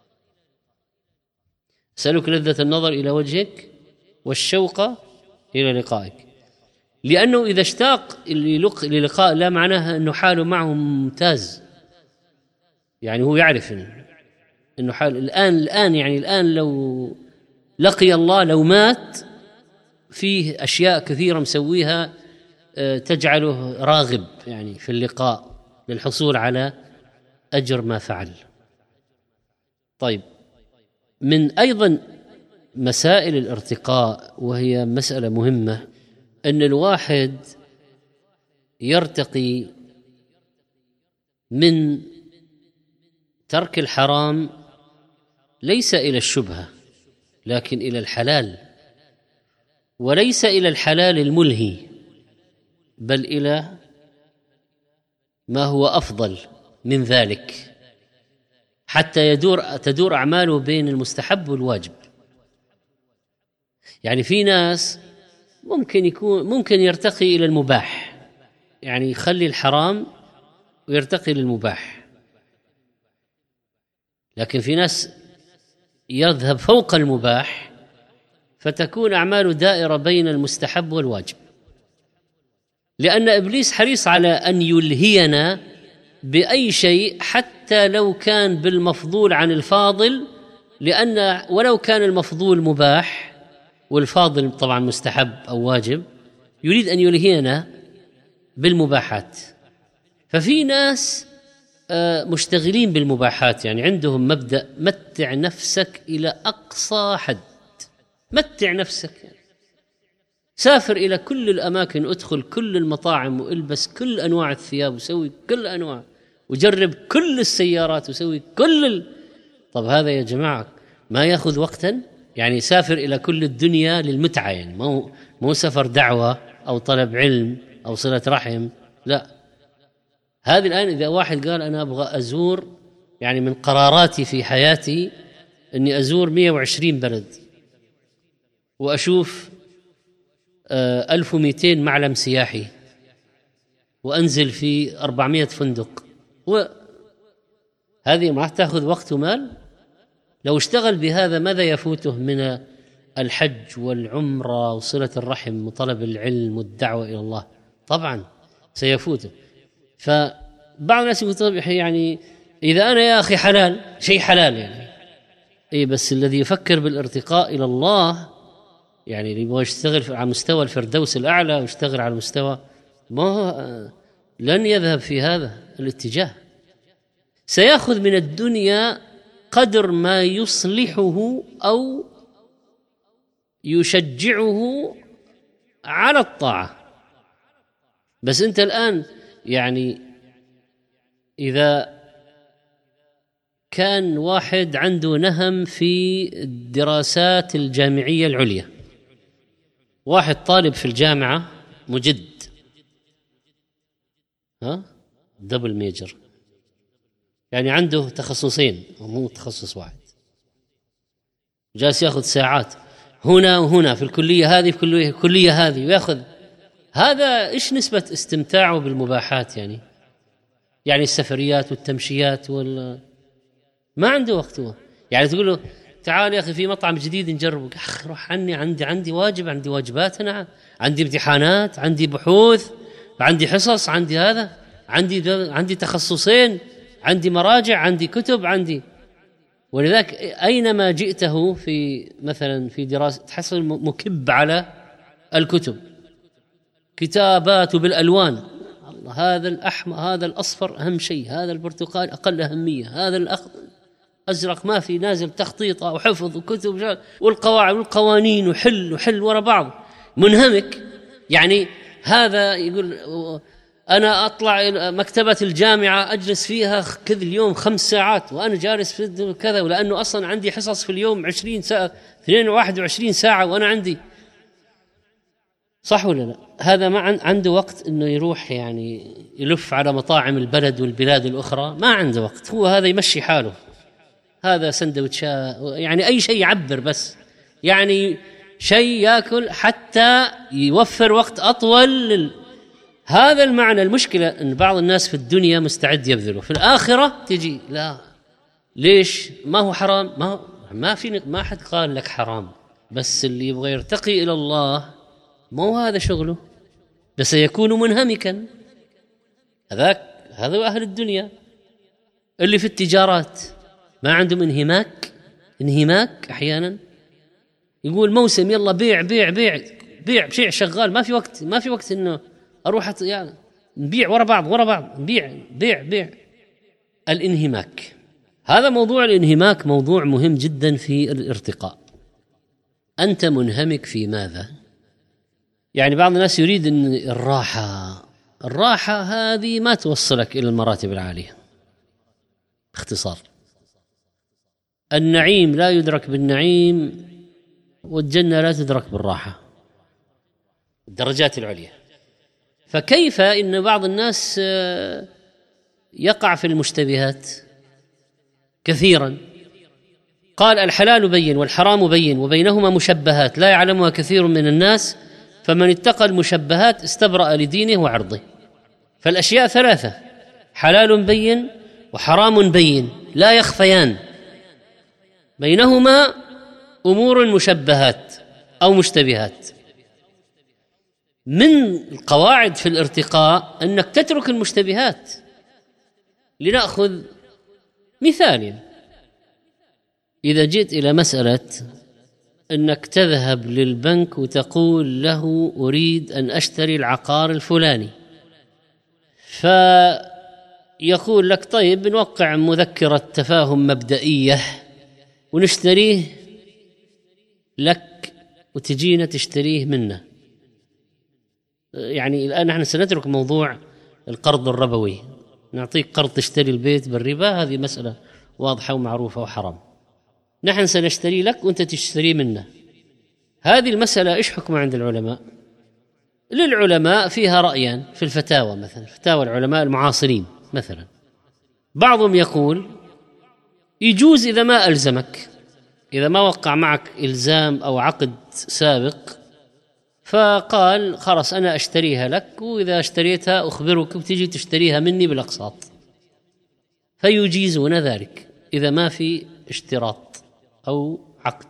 أسألك لذة النظر إلى وجهك والشوق إلى لقائك. لأنه إذا اشتاق للقاء لا معناها أنه حاله معه ممتاز، يعني هو يعرف أنه حال الآن الآن يعني الآن لو لقي الله، لو مات، فيه أشياء كثيرة مسويها تجعله راغب يعني في اللقاء للحصول على أجر ما فعل. طيب، من أيضا مسائل الارتقاء، وهي مسألة مهمة، أن الواحد يرتقي من ترك الحرام ليس إلى الشبهة لكن إلى الحلال، وليس إلى الحلال الملهي بل إلى ما هو أفضل من ذلك، حتى يدور تدور أعماله بين المستحب والواجب. يعني في ناس ممكن يكون ممكن يرتقي إلى المباح، يعني يخلي الحرام ويرتقي للمباح، لكن في ناس يذهب فوق المباح فتكون أعماله دائرة بين المستحب والواجب، لأن إبليس حريص على أن يلهينا بأي شيء حتى لو كان بالمفضول عن الفاضل، لأن ولو كان المفضول مباح والفاضل طبعا مستحب أو واجب، يريد أن يلهينا بالمباحات. ففي ناس مشتغلين بالمباحات، يعني عندهم مبدأ متع نفسك إلى أقصى حد، متع نفسك، يعني سافر إلى كل الأماكن، ادخل كل المطاعم والبس كل أنواع الثياب وسوي كل أنواع، وجرب كل السيارات وسوي كل ال... طب هذا يا جماعة ما يأخذ وقتا؟ يعني سافر إلى كل الدنيا للمتعة، يعني مو مو سفر دعوة أو طلب علم أو صلة رحم، لا. هذه الآن إذا واحد قال أنا أبغى أزور، يعني من قراراتي في حياتي أني أزور مئة وعشرين بلد وأشوف ألف ومئتين معلم سياحي وأنزل في أربعمائة فندق، وهذه ما تأخذ وقت ومال. لو اشتغل بهذا ماذا يفوته من الحج والعمرة وصلة الرحم وطلب العلم والدعوة إلى الله؟ طبعا سيفوته. فبعض الناس يقول يعني إذا أنا يا أخي حلال، شيء حلال يعني إيه، بس الذي يفكر بالارتقاء إلى الله، يعني اللي يبغى يشتغل على مستوى الفردوس الأعلى ويشتغل على مستوى، ما لن يذهب في هذا الاتجاه، سيأخذ من الدنيا قدر ما يصلحه أو يشجعه على الطاعة. بس أنت الآن يعني إذا كان واحد عنده نهم في الدراسات الجامعية العليا، واحد طالب في الجامعة مجد، ها دبل ميجر، يعني عنده تخصصين ومو تخصص واحد، جالس ياخذ ساعات هنا وهنا في الكلية هذه في الكلية هذه وياخذ هذا. إيش نسبة استمتاعه بالمباحات؟ يعني يعني السفريات والتمشيات وال ما عنده وقت هو. يعني تقول له تعال يا أخي في مطعم جديد نجربه، أخ روح عني، عندي عندي واجب، عندي واجبات، أنا عندي امتحانات، عندي بحوث، عندي حصص، عندي هذا، عندي عندي تخصصين، عندي مراجع، عندي كتب، عندي. ولذلك أينما جئته في مثلا في دراسة تحصل مكب على الكتب، كتابات بالألوان، هذا الأحمر، هذا الأصفر أهم شيء، هذا البرتقال أقل أهمية، هذا الأزرق ما في، نازل تخطيطة وحفظ وكتب والقواعد والقوانين وحل وحل ورا بعض، منهمك. يعني هذا يقول أنا أطلع إلى مكتبة الجامعة أجلس فيها كذا اليوم خمس ساعات وأنا جالس في كذا، ولأنه أصلا عندي حصص في اليوم عشرين ساعة، اثنين وواحد وعشرين ساعة وأنا عندي، صح ولا لا؟ هذا ما عنده وقت إنه يروح يعني يلف على مطاعم البلد والبلاد الأخرى، ما عنده وقت. هو هذا يمشي حاله، هذا سندوتشات، يعني أي شيء يعبر، بس يعني شيء يأكل حتى يوفر وقت أطول لل... هذا المعنى. المشكلة أن بعض الناس في الدنيا مستعد يبذله، في الآخرة تجي لا. ليش؟ ما هو حرام، ما هو ما في، ما حد قال لك حرام، بس اللي يبغى يرتقي إلى الله ما هو هذا شغله، بس يكون منهمكا. هذاك هذا أهل الدنيا. اللي في التجارات ما عندهم انهماك، انهماك أحيانا يقول موسم يلا بيع بيع بيع بيع بيع شغال، ما في وقت، ما في وقت إنه أروح يعني نبيع ورا بعض ورا بعض، نبيع بيع بيع. الانهماك، هذا موضوع الانهماك موضوع مهم جدا في الارتقاء. أنت منهمك في ماذا؟ يعني بعض الناس يريد أن الراحة، الراحة هذه ما توصلك إلى المراتب العالية. باختصار، النعيم لا يدرك بالنعيم، والجنة لا تدرك بالراحة، الدرجات العليا. فكيف إن بعض الناس يقع في المشتبهات كثيرا؟ قال الحلال بين والحرام بين وبينهما مشبهات لا يعلمها كثير من الناس، فمن اتقى المشبهات استبرأ لدينه وعرضه. فالأشياء ثلاثة: حلال بين وحرام بين لا يخفيان، بينهما أمور مشبهات أو مشتبهات. من القواعد في الارتقاء أنك تترك المشتبهات. لنأخذ مثال: إذا جئت إلى مسألة أنك تذهب للبنك وتقول له أريد أن أشتري العقار الفلاني، فيقول لك طيب بنوقع مذكرة تفاهم مبدئية ونشتريه لك وتجينا تشتريه منا. يعني الآن نحن سنترك موضوع القرض الربوي، نعطيك قرض تشتري البيت بالربا، هذه مسألة واضحة ومعروفة وحرام. نحن سنشتري لك وأنت تشتري منا. هذه المسألة إيش حكمها عند العلماء؟ للعلماء فيها رأيان في الفتاوى، مثلا فتاوى العلماء المعاصرين. مثلا بعضهم يقول يجوز إذا ما ألزمك، إذا ما وقع معك إلزام أو عقد سابق، فقال خلاص أنا أشتريها لك، وإذا اشتريتها أخبرك وتجي تشتريها مني بالأقساط، فيجيزون ذلك إذا ما في اشتراط أو عقد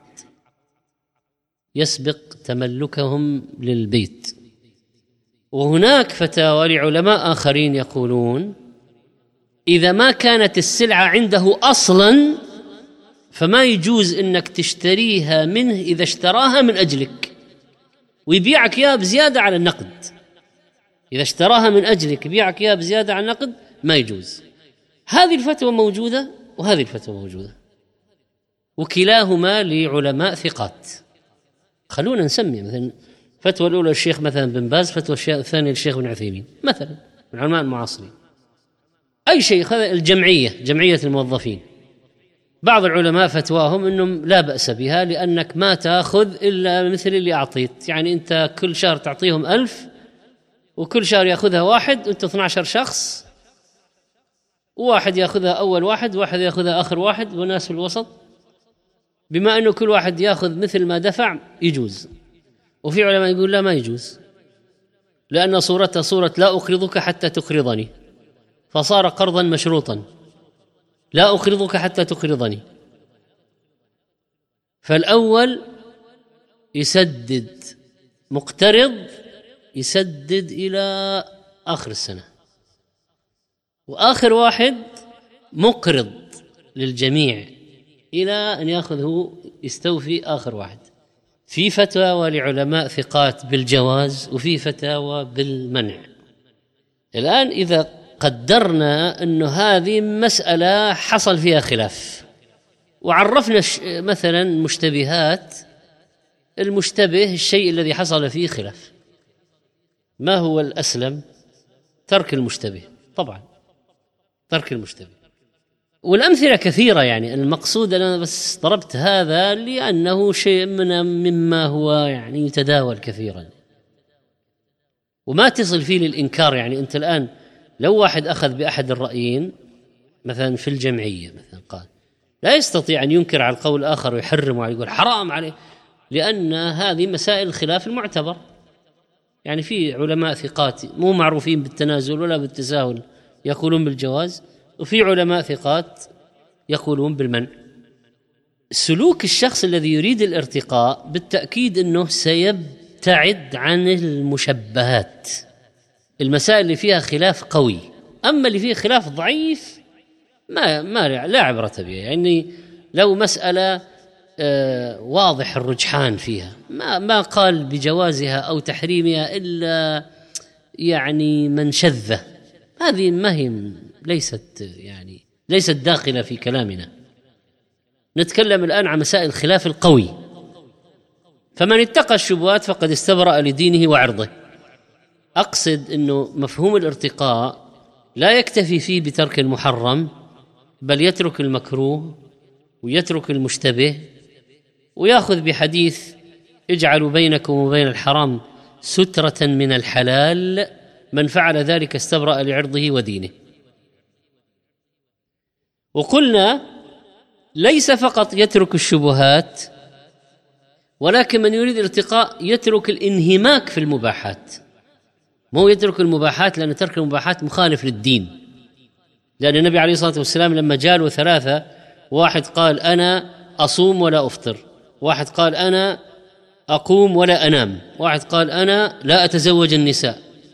يسبق تملكهم للبيت. وهناك فتاوى لعلماء آخرين يقولون إذا ما كانت السلعة عنده أصلاً فما يجوز إنك تشتريها منه إذا اشتراها من أجلك ويبيعك إياها بزيادة على النقد. إذا اشتراها من أجلك يبيعك إياها بزيادة على النقد ما يجوز. هذه الفتوى موجودة وهذه الفتوى موجودة، وكلاهما لعلماء ثقات. خلونا نسمي مثلا فتوى الأولى للشيخ مثلا بن باز، فتوى الثانية للشيخ ابن عثيمين مثلا من العلماء المعاصرين. أي شيء، هذا الجمعية، جمعية الموظفين، بعض العلماء فتواهم أنهم لا بأس بها لأنك ما تأخذ إلا مثل اللي أعطيت، يعني أنت كل شهر تعطيهم ألف وكل شهر يأخذها واحد، أنت اثنا عشر شخص، وواحد يأخذها أول واحد وواحد يأخذها آخر واحد وناس في الوسط، بما أنه كل واحد يأخذ مثل ما دفع يجوز. وفي علماء يقول لا، ما يجوز، لأن صورتها صورة لا أقرضك حتى تقرضني، فصار قرضا مشروطا، لا أقرضك حتى تقرضني. فالأول يسدد، مقترض يسدد إلى آخر السنة، وآخر واحد مقرض للجميع إلى أن يأخذه يستوفي آخر واحد. في فتاوى لعلماء ثقات بالجواز وفي فتاوى بالمنع. الآن إذا قدرنا أنه هذه مسألة حصل فيها خلاف وعرفنا مثلا مشتبهات، المشتبه الشيء الذي حصل فيه خلاف، ما هو الأسلم؟ ترك المشتبه طبعا، ترك المشتبه. والأمثلة كثيرة، يعني المقصود أنا بس ضربت هذا لأنه شيء من مما هو يعني يتداول كثيرا وما تصل فيه للإنكار. يعني أنت الآن لو واحد أخذ بأحد الرأيين مثلا في الجمعية مثلا قال، لا يستطيع أن ينكر على القول الآخر ويحرم ويقول حرام عليه، لأن هذه مسائل الخلاف المعتبر. يعني في علماء ثقات مو معروفين بالتنازل ولا بالتساهل يقولون بالجواز، وفي علماء ثقات يقولون بالمنع. سلوك الشخص الذي يريد الارتقاء بالتأكيد أنه سيبتعد عن المشبهات، المسائل اللي فيها خلاف قوي. أما اللي فيه خلاف ضعيف ما ما لا عبرة بها. يعني لو مسألة آه واضح الرجحان فيها، ما ما قال بجوازها أو تحريمها إلا يعني من شذة، هذه ما هي ليست يعني ليست داخلة في كلامنا. نتكلم الآن عن مسائل الخلاف القوي. فمن اتقى الشبهات فقد استبرأ لدينه وعرضه. أقصد أنه مفهوم الارتقاء لا يكتفي فيه بترك المحرم، بل يترك المكروه ويترك المشتبه، ويأخذ بحديث اجعلوا بينكم وبين الحرام سترة من الحلال، من فعل ذلك استبرأ لعرضه ودينه. وقلنا ليس فقط يترك الشبهات، ولكن من يريد الارتقاء يترك الانهماك في المباحات. مو يترك المباحات، لأن ترك المباحات مخالف للدين. لأن النبي عليه الصلاة والسلام لما جاءوا ثلاثة، واحد قال أنا أصوم ولا أفطر، واحد قال أنا أقوم ولا أنام، واحد قال أنا لا أتزوج النساء.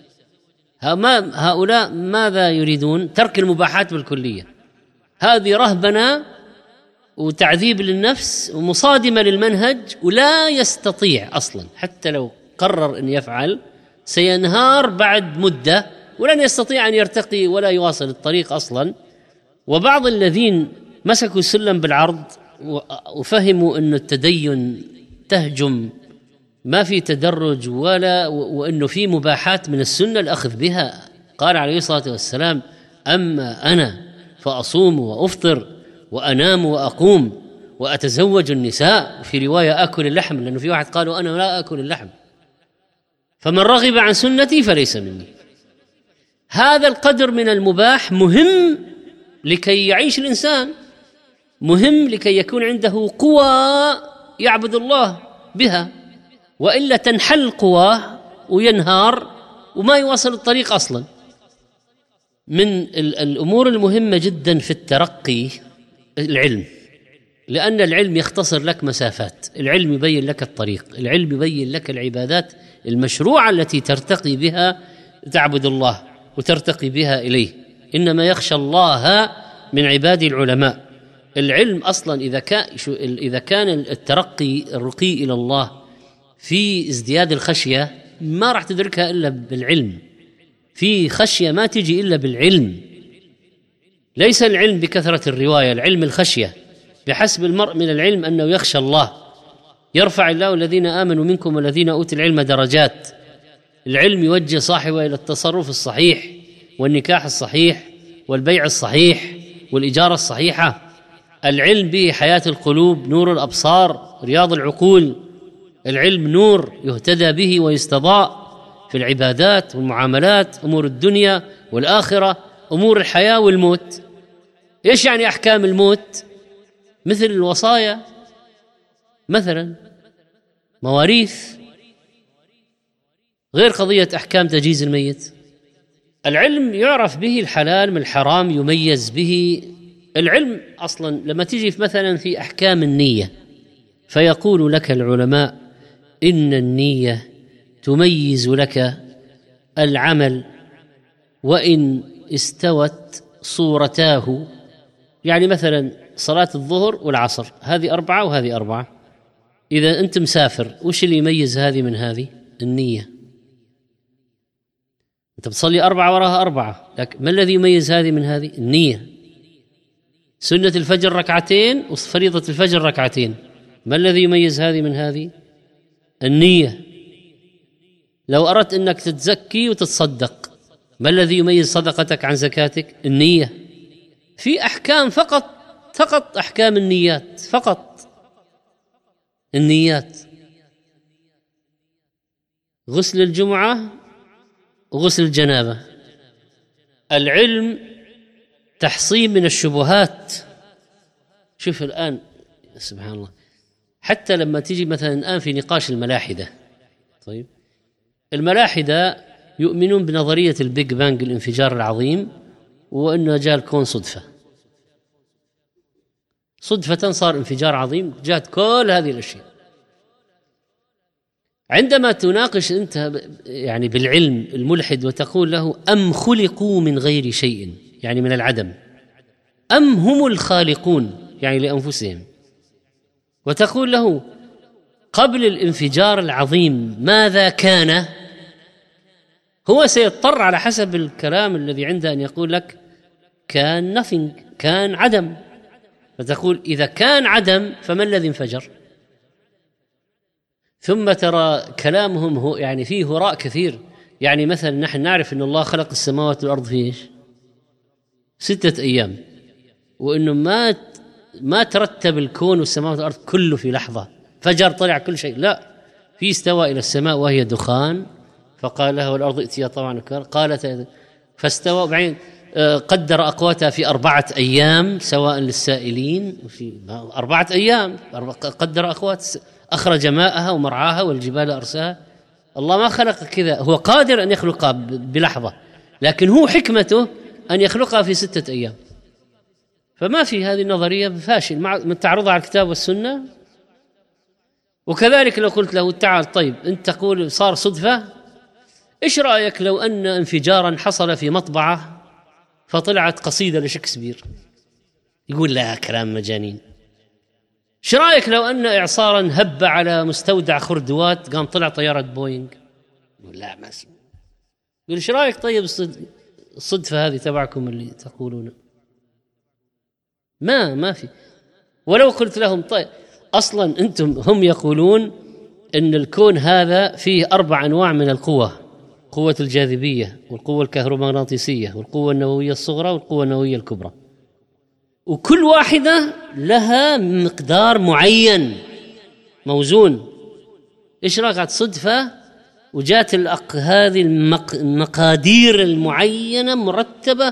هؤلاء ماذا يريدون؟ ترك المباحات بالكلية. هذه رهبنة وتعذيب للنفس ومصادمة للمنهج، ولا يستطيع أصلا، حتى لو قرر أن يفعل سينهار بعد مدة ولن يستطيع أن يرتقي ولا يواصل الطريق أصلا. وبعض الذين مسكوا السلم بالعرض وفهموا أن التدين تهجم، ما في تدرج ولا وأنه في مباحات من السنة الأخذ بها. قال عليه الصلاة والسلام أما أنا فأصوم وأفطر وأنام وأقوم وأتزوج النساء، في رواية أكل اللحم، لأنه في واحد قالوا أنا لا أكل اللحم، فمن رغب عن سنتي فليس مني. هذا القدر من المباح مهم لكي يعيش الإنسان، مهم لكي يكون عنده قوى يعبد الله بها، وإلا تنحل قواه وينهار وما يواصل الطريق أصلا. من الأمور المهمة جدا في الترقي العلم، لأن العلم يختصر لك مسافات، العلم يبين لك الطريق، العلم يبين لك العبادات المشروعة التي ترتقي بها تعبد الله وترتقي بها إليه. إنما يخشى الله من عباد العلماء. العلم أصلا إذا كان إذا كان الترقي الرقي إلى الله في ازدياد الخشية، ما راح تدركها إلا بالعلم. في خشية ما تجي إلا بالعلم. ليس العلم بكثرة الرواية، العلم الخشية. بحسب المرء من العلم أنه يخشى الله، يرفع الله الذين آمنوا منكم والذين أوتوا العلم درجات. العلم يوجه صاحبه إلى التصرف الصحيح والنكاح الصحيح والبيع الصحيح والإجارة الصحيحة. العلم به حياة القلوب، نور الأبصار، رياض العقول. العلم نور يهتدى به ويستضاء في العبادات والمعاملات، أمور الدنيا والآخرة، أمور الحياة والموت. إيش يعني أحكام الموت؟ مثل الوصايا مثلا، مواريث، غير قضية أحكام تجهيز الميت. العلم يعرف به الحلال من الحرام، يميز به. العلم أصلا لما تجي مثلا في أحكام النية، فيقول لك العلماء إن النية تميز لك العمل وإن استوت صورتاه. يعني مثلا صلاة الظهر والعصر هذه أربعة وهذه أربعة، إذا أنت مسافر وش اللي يميز هذه من هذه؟ النية. أنت بتصلي أربعة وراها أربعة، لكن ما الذي يميز هذه من هذه؟ النية. سنة الفجر ركعتين وفريضة الفجر ركعتين، ما الذي يميز هذه من هذه؟ النية. لو أردت أنك تتزكي وتتصدق، ما الذي يميز صدقتك عن زكاتك؟ النية. في أحكام فقط فقط أحكام النيات، فقط النيات. غسل الجمعة وغسل الجنابة. العلم تحصين من الشبهات. شوف الآن سبحان الله، حتى لما تيجي مثلا الآن في نقاش الملاحدة، طيب الملاحدة يؤمنون بنظرية البيج بانج، الانفجار العظيم، وأنه جاء الكون صدفة صدفة صار انفجار عظيم، جاءت كل هذه الأشياء. عندما تناقش أنت يعني بالعلم الملحد وتقول له أم خلقوا من غير شيء، يعني من العدم، أم هم الخالقون يعني لأنفسهم، وتقول له قبل الانفجار العظيم ماذا كان، هو سيضطر على حسب الكلام الذي عنده أن يقول لك كان nothing، كان عدم. فتقول إذا كان عدم فما الذي انفجر؟ ثم ترى كلامهم هو يعني فيه هراء كثير. يعني مثلا نحن نعرف أن الله خلق السماوات والأرض في إيش؟ ستة أيام، وأنه ما ما ترتب الكون والسماوات والأرض كله في لحظة فجر طلع كل شيء، لا، في استوى إلى السماء وهي دخان فقال لها والأرض ائتيا طوعا قالت فاستوى، بعدين قدر أقواتها في أربعة أيام سواء للسائلين، في أربعة أيام قدر أقوات، أخرج ماءها ومرعاها والجبال أرساها. الله ما خلق كذا، هو قادر أن يخلقها بلحظة، لكن هو حكمته أن يخلقها في ستة أيام. فما في هذه النظرية فاشل من تعرضها على الكتاب والسنة. وكذلك لو قلت له تعال طيب أنت تقول صار صدفة، إيش رأيك لو أن انفجارا حصل في مطبعة فطلعت قصيدة لشكسبير؟ يقول لا، كلام مجانين. إيش رأيك لو أن إعصارا هب على مستودع خردوات قام طلع طيارة بوينغ؟ يقول لا ما اسمه. يقول إيش رأيك طيب الصدفة هذه تبعكم اللي تقولون؟ ما ما في. ولو قلت لهم طيب أصلا أنتم، هم يقولون أن الكون هذا فيه أربع أنواع من القوة: قوة الجاذبية والقوة الكهرومغناطيسية والقوة النووية الصغرى والقوة النووية الكبرى، وكل واحدة لها مقدار معين موزون. إيش رأيك صدفة وجات الأق هذه المقادير المعينة مرتبة؟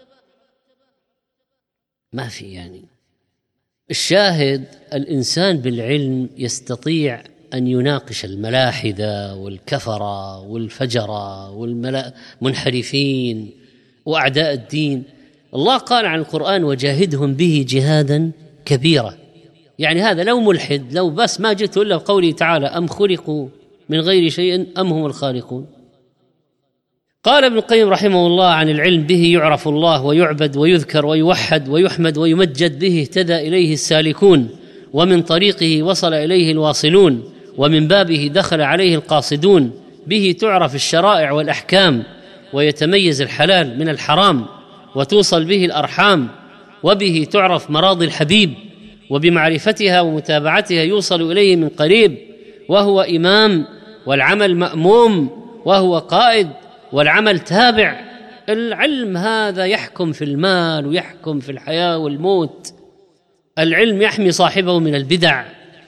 ما في. يعني الشاهد الإنسان بالعلم يستطيع أن يناقش الملاحدة والكفرة والفجرة والمنحرفين وأعداء الدين. الله قال عن القرآن وجاهدهم به جهادا كبيرا. يعني هذا لو ملحد، لو بس ما جئت إلا بقوله تعالى أم خلقوا من غير شيء أم هم الخالقون. قال ابن القيم رحمه الله عن العلم: به يعرف الله ويعبد ويذكر ويوحد ويحمد ويمجد، به اهتدى إليه السالكون، ومن طريقه وصل إليه الواصلون، ومن بابه دخل عليه القاصدون. به تعرف الشرائع والأحكام، ويتميز الحلال من الحرام، وتوصل به الأرحام، وبه تعرف مراضي الحبيب، وبمعرفتها ومتابعتها يوصل إليه من قريب، وهو إمام والعمل مأموم، وهو قائد والعمل تابع. العلم هذا يحكم في المال ويحكم في الحياة والموت. العلم يحمي صاحبه من البدع.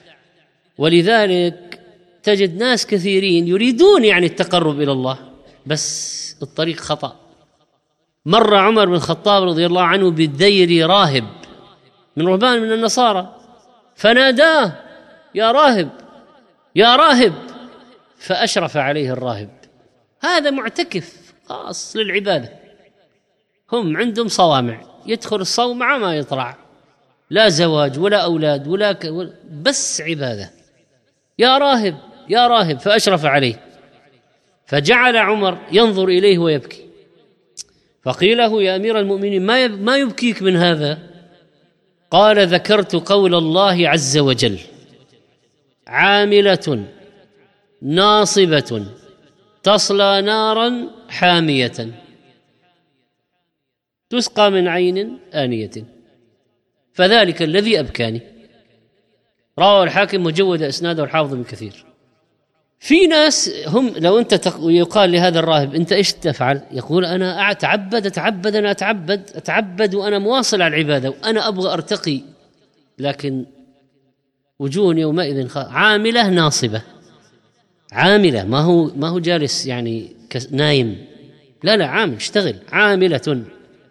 ولذلك تجد ناس كثيرين يريدون يعني التقرب إلى الله، بس الطريق خطأ. مر عمر بن الخطاب رضي الله عنه بالدير راهب من رهبان من النصارى، فناداه: يا راهب يا راهب، فأشرف عليه الراهب. هذا معتكف خاص للعبادة، هم عندهم صوامع، يدخل الصومعة ما يطلع، لا زواج ولا أولاد ولا ك... بس عبادة. يا راهب يا راهب، فأشرف عليه، فجعل عمر ينظر إليه ويبكي، فقيل له: يا أمير المؤمنين ما ما يبكيك من هذا؟ قال: ذكرت قول الله عز وجل: عاملة ناصبة تصلى نارا حامية تسقى من عين آنية، فذلك الذي أبكاني. رواه الحاكم مجود إسناده الحافظ بن كثير. في ناس هم لو أنت تق... يقال لهذا الراهب: أنت إيش تفعل؟ يقول: أنا أتعبد أتعبد أنا أتعبد أتعبد وأنا مواصل على العبادة وأنا أبغى أرتقي. لكن وجوه يومئذ خ... عاملة ناصبة، عاملة، ما هو ما هو جالس يعني نايم، لا لا، عامل، اشتغل. عاملة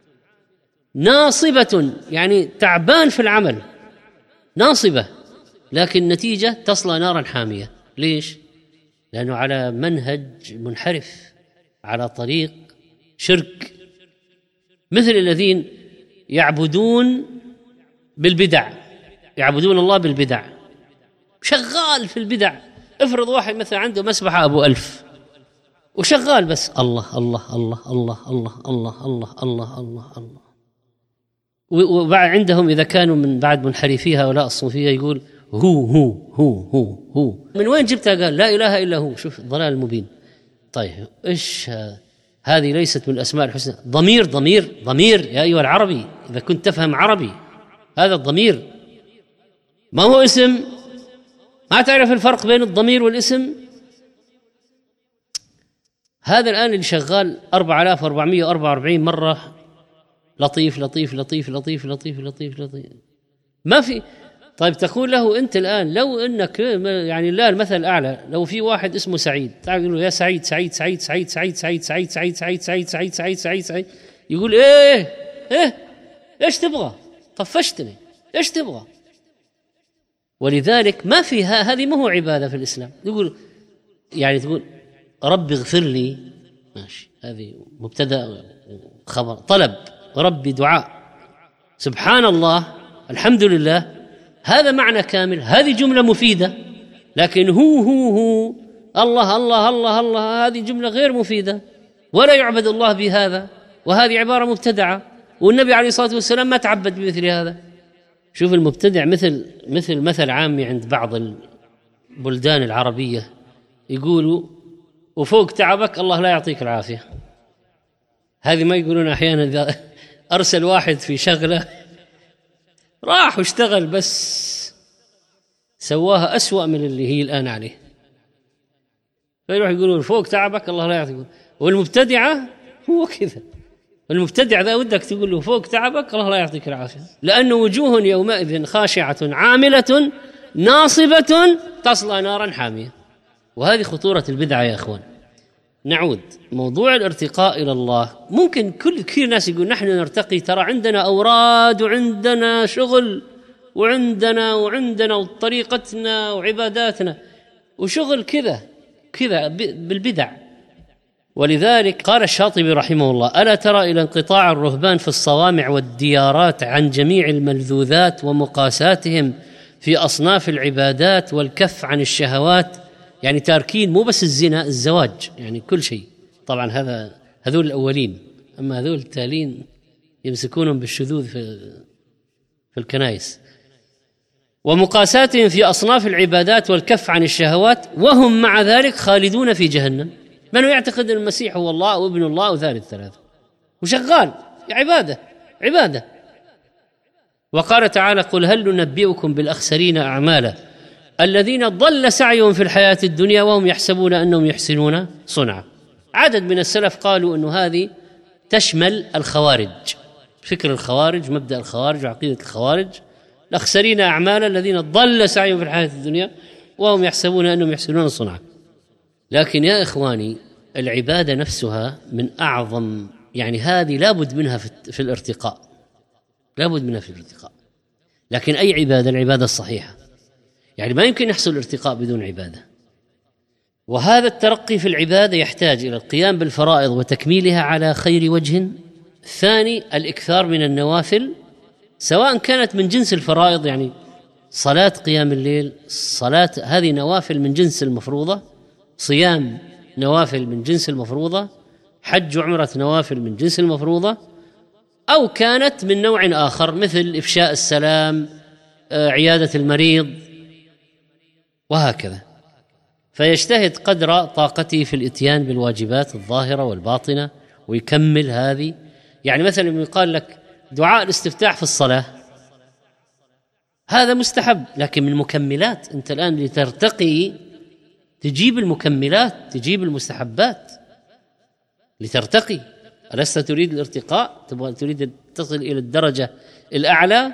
ناصبة يعني تعبان في العمل، ناصبة، لكن نتيجة تصلى نارا حامية. ليش؟ لأنه على منهج منحرف، على طريق شرك، مثل الذين يعبدون بالبدع، يعبدون الله بالبدع، شغال في البدع. افرض واحد مثلا عنده مسبحة أبو ألف وشغال بس الله الله الله الله الله الله الله الله الله الله، وبعد عندهم إذا كانوا من بعد منحرفيها هؤلاء الصوفية يقول: هو هو هو هو هو. من وين جبتها؟ قال: لا إله إلا هو. شوف ضلال مبين. طيب إيش هذه؟ ليست من الأسماء الحسنى. ضمير ضمير ضمير يا أيها العربي، إذا كنت تفهم عربي، هذا الضمير ما هو اسم. ما تعرف الفرق بين الضمير والاسم؟ هذا الآن اللي شغال أربعة آلاف وأربعمائة وأربعة وأربعين مرة لطيف لطيف لطيف لطيف لطيف لطيف لطيف، ما في. طيب تقول له أنت الآن لو أنك يعني لا المثل الأعلى، لو في واحد اسمه سعيد، تعال يقول له: يا سعيد سعيد سعيد سعيد سعيد سعيد سعيد سعيد سعيد سعيد سعيد سعيد سعيد سعيد، يقول: إيه إيه إيش تبغى؟ طفشتني، إيش تبغى؟ ولذلك ما فيها، هذه ما هو عبادة في الإسلام. يقول يعني تقول: ربي اغفر لي، ماشي، هذه مبتدأ خبر، طلب، ربي دعاء، سبحان الله، الحمد لله، هذا معنى كامل، هذه جملة مفيدة. لكن هو هو هو الله الله الله الله، هذه جملة غير مفيدة ولا يعبد الله بهذا، وهذه عبارة مبتدعة، والنبي عليه الصلاة والسلام ما تعبد بمثل هذا. شوف المبتدع مثل مثل مثل عامي عند بعض البلدان العربية، يقولوا: وفوق تعبك الله لا يعطيك العافية. هذه ما يقولون أحيانا إذا أرسل واحد في شغلة راح واشتغل بس سواها أسوأ من اللي هي الآن عليه، فيروح يقولون: فوق تعبك الله لا يعطيك. والمبتدعة هو كذا، المبتدع ذا ودك تقول له: فوق تعبك الله لا يعطيك العافية، لأن وجوه يومئذ خاشعة عاملة ناصبة تصلى نارا حامية. وهذه خطورة البدعة يا أخوان. نعود موضوع الارتقاء إلى الله. ممكن كل كثير ناس يقول: نحن نرتقي، ترى عندنا أوراد وعندنا شغل وعندنا وعندنا وطريقتنا وعباداتنا وشغل كذا كذا بالبدع. ولذلك قال الشاطبي رحمه الله: ألا ترى إلى انقطاع الرهبان في الصوامع والديارات عن جميع الملذوذات ومقاساتهم في أصناف العبادات والكف عن الشهوات، يعني تاركين مو بس الزنا، الزواج، يعني كل شيء. طبعا هذا هذول الأولين، أما هذول التالين يمسكونهم بالشذوذ في في الكنائس. ومقاساتهم في أصناف العبادات والكف عن الشهوات، وهم مع ذلك خالدون في جهنم. من يعتقد أن المسيح هو الله وابن الله وثالث ثلاثة وشغال عبادة عبادة وقال تعالى: قل هل ننبئكم بالأخسرين أعمالا الذين ضل سعيهم في الحياة الدنيا وهم يحسبون أنهم يحسنون صنعا. عدد من السلف قالوا أن هذه تشمل الخوارج، فكر الخوارج، مبدأ الخوارج وعقيدة الخوارج، الأخسرين أعمالا الذين ضل سعيهم في الحياة الدنيا وهم يحسبون أنهم يحسنون صنعا. لكن يا إخواني، العبادة نفسها من أعظم، يعني هذه لابد منها في الارتقاء، لابد منها في الارتقاء. لكن أي عبادة؟ العبادة الصحيحة، يعني ما يمكن يحصل الارتقاء بدون عبادة. وهذا الترقي في العبادة يحتاج إلى القيام بالفرائض وتكميلها على خير وجه. ثاني، الإكثار من النوافل، سواء كانت من جنس الفرائض، يعني صلاة قيام الليل، صلاة هذه نوافل من جنس المفروضة، صيام نوافل من جنس المفروضة، حج وعمرة نوافل من جنس المفروضة، أو كانت من نوع آخر مثل إفشاء السلام، عيادة المريض، وهكذا. فيجتهد قدر طاقته في الإتيان بالواجبات الظاهرة والباطنة ويكمل هذه. يعني مثلا يقال لك دعاء الاستفتاح في الصلاة، هذا مستحب، لكن من مكملات. أنت الآن لترتقي تجيب المكملات، تجيب المستحبات لترتقي. ألست تريد الارتقاء؟ تبغى تريد تصل إلى الدرجة الأعلى؟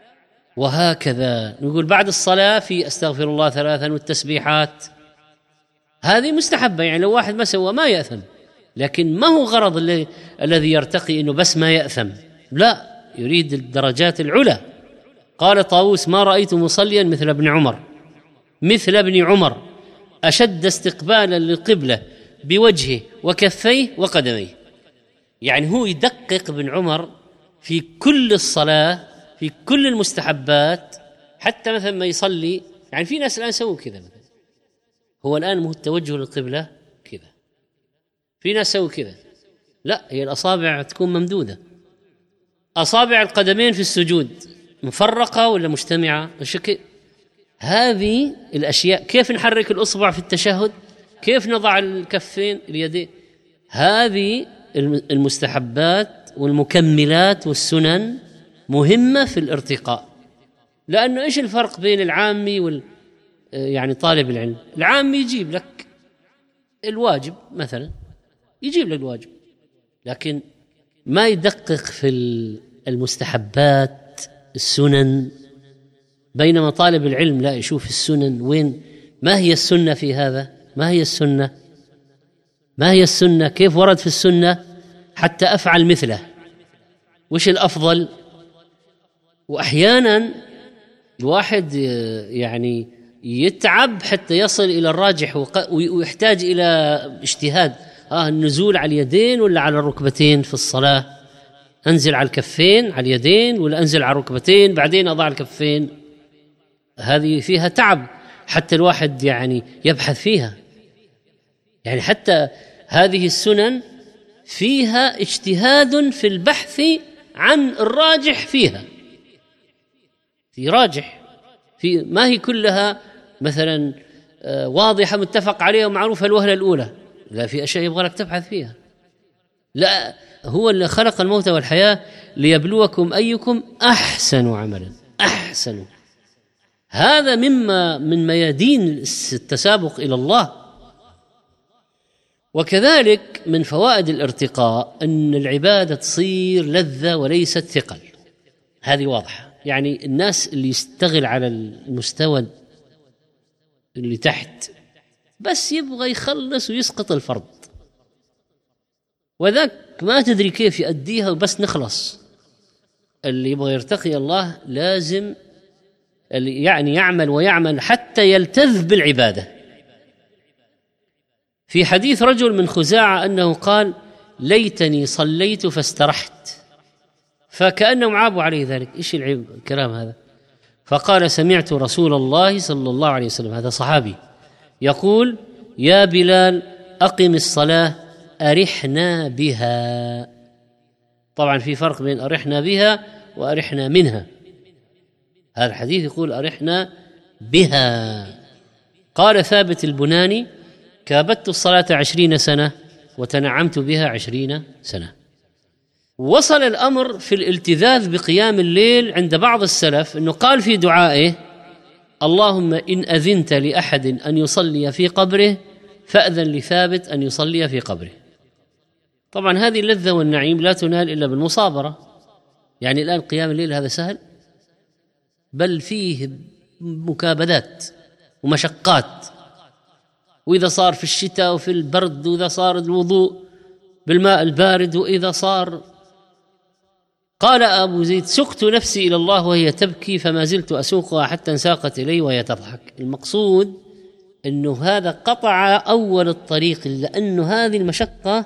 وهكذا نقول بعد الصلاة في أستغفر الله ثلاثا والتسبيحات، هذه مستحبة، يعني لو واحد ما سوى ما يأثم، لكن ما هو غرض اللي الذي يرتقي إنه بس ما يأثم، لا، يريد الدرجات العلى. قال طاووس: ما رأيت مصليا مثل ابن عمر مثل ابن عمر أشد استقبالا للقبلة بوجهه وكفيه وقدميه. يعني هو يدقق ابن عمر في كل الصلاة، في كل المستحبات، حتى مثلا ما يصلي. يعني في ناس الآن يسووا كذا، مثلا هو الآن مو التوجه للقبلة كذا، في ناس يسووا كذا، لا، هي الأصابع تكون ممدودة، أصابع القدمين في السجود مفرقة ولا مجتمعة، الشكل. هذه الأشياء، كيف نحرك الأصبع في التشهد، كيف نضع الكفين اليدين، هذه المستحبات والمكملات والسنن مهمة في الارتقاء. لأنه إيش الفرق بين العامي وال يعني طالب العلم؟ العامي يجيب لك الواجب مثلا، يجيب لك الواجب، لكن ما يدقق في المستحبات السنن، بينما طالب العلم لا، يشوف السنن وين، ما هي السنة في هذا، ما هي السنة، ما هي السنة، كيف ورد في السنة حتى أفعل مثله، وش الأفضل. وأحيانا الواحد يعني يتعب حتى يصل إلى الراجح ويحتاج إلى اجتهاد، آه النزول على اليدين ولا على الركبتين في الصلاة، أنزل على الكفين على اليدين ولا أنزل على الركبتين بعدين أضع الكفين. هذه فيها تعب حتى الواحد يعني يبحث فيها، يعني حتى هذه السنن فيها اجتهاد في البحث عن الراجح فيها، في راجح، في ما هي كلها مثلا واضحة متفق عليها ومعروفة الوهلة الأولى، لا، في أشياء يبغى لك تبحث فيها. لا، هو اللي خلق الموت والحياة ليبلوكم أيكم أحسن عملا، أحسن. هذا مما من ميادين التسابق إلى الله. وكذلك من فوائد الارتقاء أن العبادة تصير لذة وليست ثقل، هذه واضحة. يعني الناس اللي يشتغل على المستوى اللي تحت بس يبغى يخلص ويسقط الفرض، وذاك ما تدري كيف يؤديها وبس نخلص. اللي يبغى يرتقي الله لازم اللي يعني يعمل ويعمل حتى يلتذ بالعبادة. في حديث رجل من خزاعة أنه قال: ليتني صليت فاسترحت، فكأنهم عابوا عليه ذلك، إيش الكلام هذا؟ فقال: سمعت رسول الله صلى الله عليه وسلم، هذا صحابي، يقول: يا بلال أقم الصلاة أرحنا بها. طبعا في فرق بين أرحنا بها وأرحنا منها، هذا الحديث يقول أرحنا بها. قال ثابت البناني: كابدت الصلاة عشرين سنة وتنعمت بها عشرين سنة. وصل الأمر في الالتذاذ بقيام الليل عند بعض السلف أنه قال في دعائه: اللهم إن أذنت لأحد أن يصلي في قبره فأذن لثابت أن يصلي في قبره. طبعا هذه اللذة والنعيم لا تنال إلا بالمصابرة. يعني الآن قيام الليل هذا سهل؟ بل فيه مكابدات ومشقات، وإذا صار في الشتاء وفي البرد، وإذا صار الوضوء بالماء البارد، وإذا صار. قال أبو زيد: سقت نفسي إلى الله وهي تبكي فما زلت أسوقها حتى انساقت إلي وهي تضحك. المقصود أنه هذا قطع أول الطريق، لأنه هذه المشقة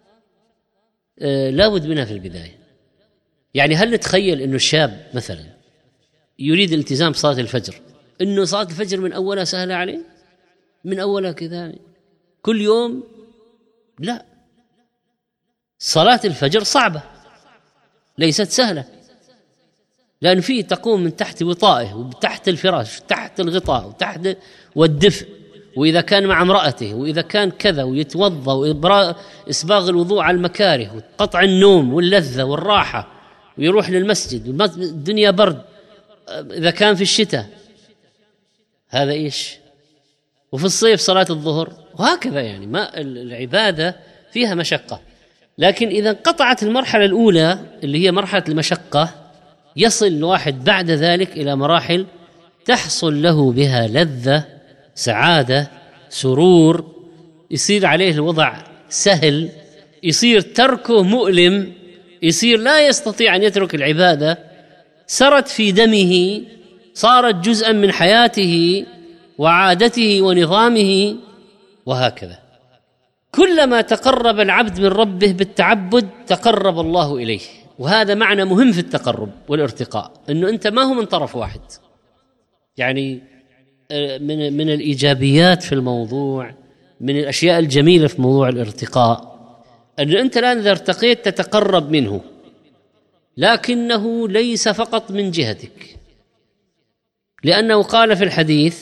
آه لا بد منها في البداية. يعني هل نتخيل أنه الشاب مثلا يريد الالتزام بصلاة الفجر، أنه صلاة الفجر من أولها سهلة عليه، من أولها كذا كل يوم؟ لا، صلاة الفجر صعبة ليست سهلة، لأن فيه تقوم من تحت وطائه وتحت الفراش تحت الغطاء وتحت والدفء، وإذا كان مع امرأته، وإذا كان كذا، ويتوضأ، وإسباغ الوضوء على المكاره، وقطع النوم واللذة والراحة، ويروح للمسجد، الدنيا برد، إذا كان في الشتاء هذا إيش، وفي الصيف صلاة الظهر، وهكذا. يعني ما العبادة فيها مشقة. لكن إذا انقطعت المرحلة الأولى اللي هي مرحلة المشقة، يصل الواحد بعد ذلك إلى مراحل تحصل له بها لذة، سعادة، سرور، يصير عليه الوضع سهل، يصير تركه مؤلم، يصير لا يستطيع أن يترك العبادة، سرت في دمه، صارت جزءا من حياته وعادته ونظامه، وهكذا. كلما تقرب العبد من ربه بالتعبد تقرب الله إليه. وهذا معنى مهم في التقرب والارتقاء، أنه أنت ما هو من طرف واحد. يعني من من الإيجابيات في الموضوع، من الأشياء الجميلة في موضوع الارتقاء، أن أنت الآن إذا ارتقيت تتقرب منه، لكنه ليس فقط من جهتك، لأنه قال في الحديث،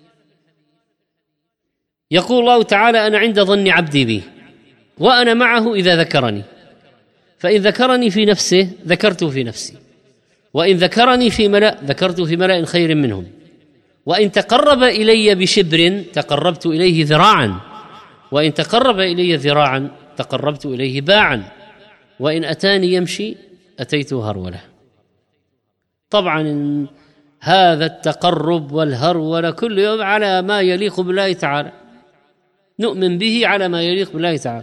يقول الله تعالى: أنا عند ظن عبدي بي وأنا معه إذا ذكرني، فإن ذكرني في نفسه ذكرته في نفسي، وإن ذكرني في ملأ ذكرته في ملأ خير منهم، وإن تقرب إلي بشبر تقربت إليه ذراعا، وإن تقرب إلي ذراعا تقربت إليه باعا، وإن أتاني يمشي أتيته هرولة. طبعا هذا التقرب والهرولة كل يوم على ما يليق بالله تعالى، نؤمن به على ما يليق بالله تعالى.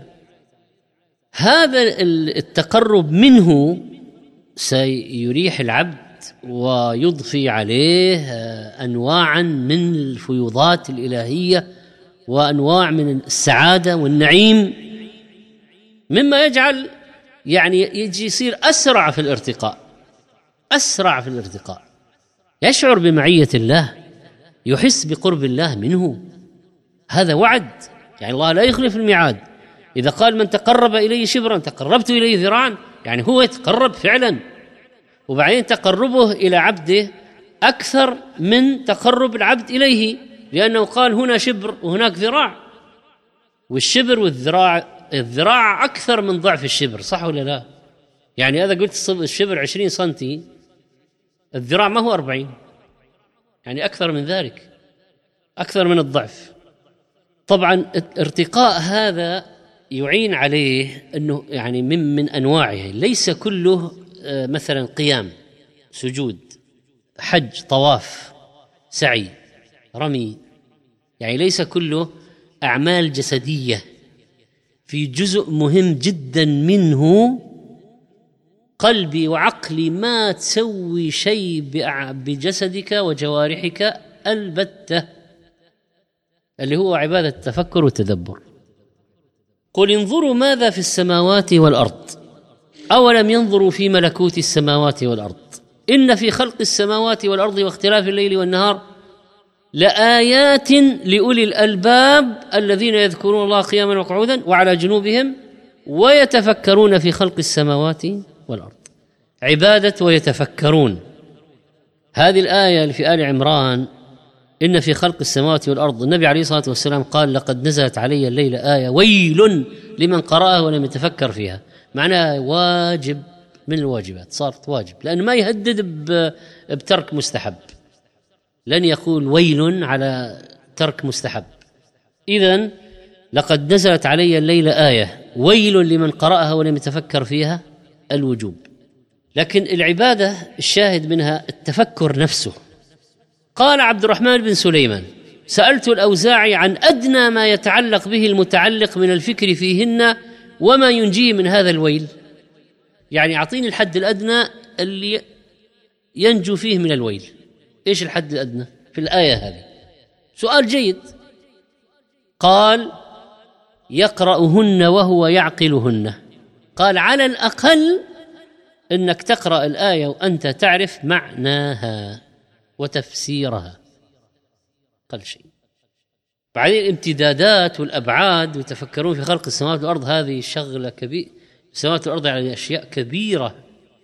هذا التقرب منه سيريح العبد ويضفي عليه أنواعا من الفيوضات الإلهية وأنواع من السعادة والنعيم، مما يجعل يعني يجي يصير أسرع في الارتقاء، أسرع في الارتقاء، يشعر بمعية الله، يحس بقرب الله منه. هذا وعد، يعني الله لا يخلف الميعاد. إذا قال: من تقرب إلي شبرا تقربت إليه ذراعا، يعني هو يتقرب فعلا، وبعدين تقربه إلى عبده أكثر من تقرب العبد إليه، لأنه قال: هنا شبر وهناك ذراع، والشبر والذراع الذراع أكثر من ضعف الشبر، صح ولا لا؟ يعني إذا قلت الشبر عشرين سنتي، الذراع ما هو أربعين، يعني أكثر من ذلك، أكثر من الضعف. طبعا ارتقاء هذا يعين عليه أنه يعني من من أنواعه، ليس كله مثلا قيام، سجود، حج، طواف، سعي، رمي، يعني ليس كله أعمال جسدية. في جزء مهم جدا منه قلبي وعقلي ما تسوي شيء بجسدك وجوارحك البتة، اللي هو عبادة التفكر والتدبر. قل انظروا ماذا في السماوات والأرض أولم ينظروا في ملكوت السماوات والأرض إن في خلق السماوات والأرض واختلاف الليل والنهار لآيات لأولي الألباب الذين يذكرون الله قياما وقعودا وعلى جنوبهم ويتفكرون في خلق السماوات والأرض. عبادة ويتفكرون. هذه الآية اللي في آل عمران إن في خلق السماوات والأرض، النبي عليه الصلاة والسلام قال: لقد نزلت علي الليلة آية ويل لمن قرأها ولم يتفكر فيها. معناها واجب من الواجبات، صارت واجب، لأنه ما يهدد بترك مستحب، لن يقول ويل على ترك مستحب. إذن لقد نزلت علي الليلة آية ويل لمن قرأها ولم يتفكر فيها، الوجوب. لكن العبادة الشاهد منها التفكر نفسه. قال عبد الرحمن بن سليمان: سألت الأوزاعي عن أدنى ما يتعلق به المتعلق من الفكر فيهن وما ينجيه من هذا الويل، يعني أعطيني الحد الأدنى اللي ينجو فيه من الويل. إيش الحد الأدنى في الآية هذه؟ سؤال جيد. قال: يقرأهن وهو يعقلهن. قال: على الأقل إنك تقرأ الآية وأنت تعرف معناها وتفسيرها، أقل شيء. بعدين الامتدادات والأبعاد، وتفكرون في خلق السماوات والأرض، هذه شغلة كبيرة. السماوات والأرض يعني أشياء كبيرة،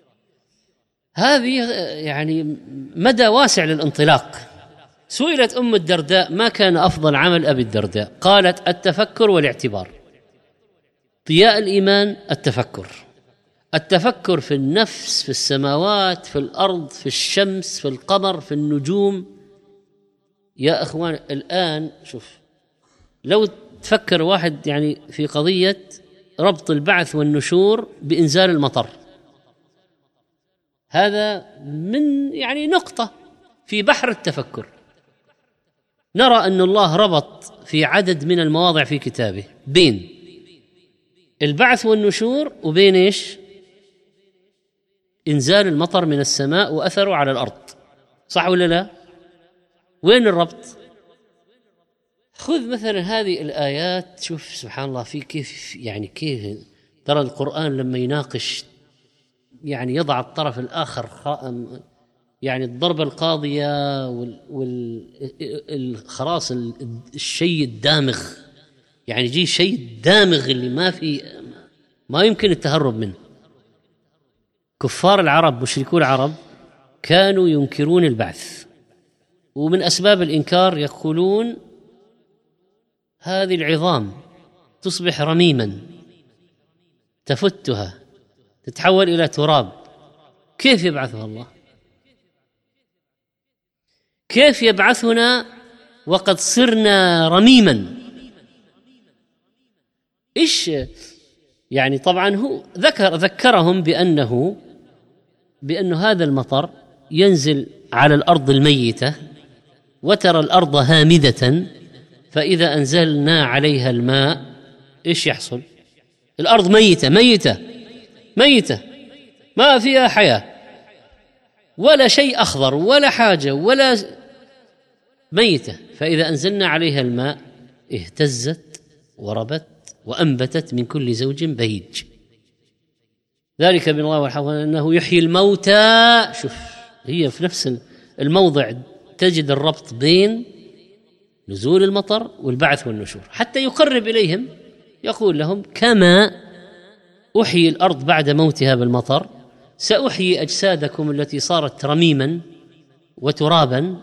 هذه يعني مدى واسع للانطلاق. سئلت أم الدرداء: ما كان أفضل عمل أبي الدرداء؟ قالت: التفكر والاعتبار. ضياء الإيمان التفكر، التفكر في النفس، في السماوات، في الأرض، في الشمس، في القمر، في النجوم. يا أخوان الآن شوف، لو تفكر واحد يعني في قضية ربط البعث والنشور بإنزال المطر، هذا من يعني نقطة في بحر التفكر. نرى أن الله ربط في عدد من المواضع في كتابه بين البعث والنشور وبين إيش؟ إنزال المطر من السماء وأثره على الأرض، صح ولا لا؟ وين الربط؟ خذ مثلا هذه الآيات، شوف سبحان الله في كيف يعني كيف ترى القرآن لما يناقش يعني يضع الطرف الآخر يعني الضربة القاضية والخلاص الشيء الدامغ، يعني يجي شيء دامغ اللي ما في ما يمكن التهرب منه. كفار العرب مشركو العرب كانوا ينكرون البعث، ومن أسباب الإنكار يقولون هذه العظام تصبح رميما تفتها تتحول إلى تراب، كيف يبعثها الله؟ كيف يبعثنا وقد صرنا رميما؟ إيش يعني؟ طبعا هو ذكر ذكرهم بأنه بأنه هذا المطر ينزل على الأرض الميتة، وترى الأرض هامدة، فإذا أنزلنا عليها الماء إيش يحصل؟ الأرض ميتة ميتة ميتة ما فيها حياة ولا شيء أخضر ولا حاجة ولا ميتة، فإذا أنزلنا عليها الماء اهتزت وربت وأنبتت من كل زوج بهيج. ذلك من الله والحق أنه يحيي الموتى. شوف هي في نفس الموضع تجد الربط بين نزول المطر والبعث والنشور، حتى يقرب إليهم. يقول لهم: كما أحيي الأرض بعد موتها بالمطر، سأحيي أجسادكم التي صارت رميما وترابا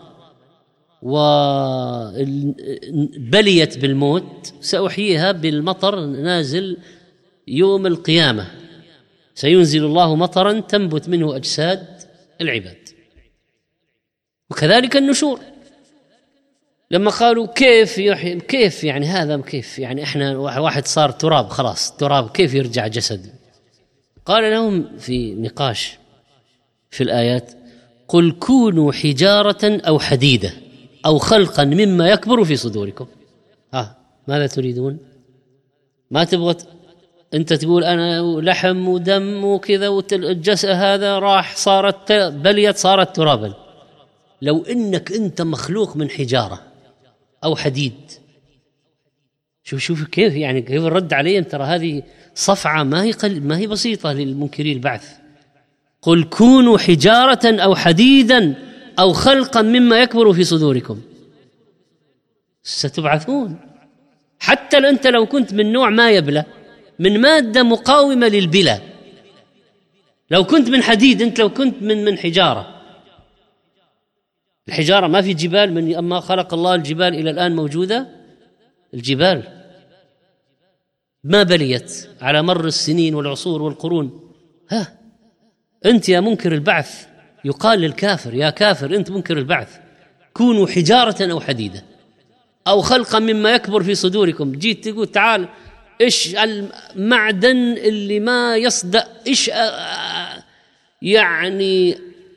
وبليت بالموت، سأحييها بالمطر نازل يوم القيامة، سينزل الله مطرا تنبت منه أجساد العباد. وكذلك النشور، لما قالوا كيف يحيي، كيف يعني هذا كيف يعني إحنا واحد صار تراب خلاص تراب كيف يرجع جسد؟ قال لهم في نقاش في الآيات: قل كونوا حجارة أو حديدة أو خلقا مما يكبر في صدوركم. ها ماذا تريدون؟ ما تبغى أنت تقول أنا لحم ودم وكذا والجسد هذا راح صارت بليت صارت ترابا. لو إنك أنت مخلوق من حجارة أو حديد، شوف شوف كيف يعني كيف الرد عليهم. ترى هذه صفعة ما هي قل ما هي بسيطة للمنكرين البعث. قل كونوا حجارة أو حديدا أو خلقا مما يكبر في صدوركم ستبعثون. حتى أنت لو كنت من نوع ما يبلى، من مادة مقاومة للبلى، لو كنت من حديد، أنت لو كنت من من حجارة. الحجارة ما في جبال، من أما خلق الله الجبال إلى الآن موجودة الجبال. ما بليت على مر السنين والعصور والقرون. ها أنت يا منكر البعث، يقال للكافر يا كافر أنت منكر البعث، كونوا حجارة أو حديدة أو خلقا مما يكبر في صدوركم. جيت تقول تعال إيش المعدن اللي ما يصدأ، إيش يعني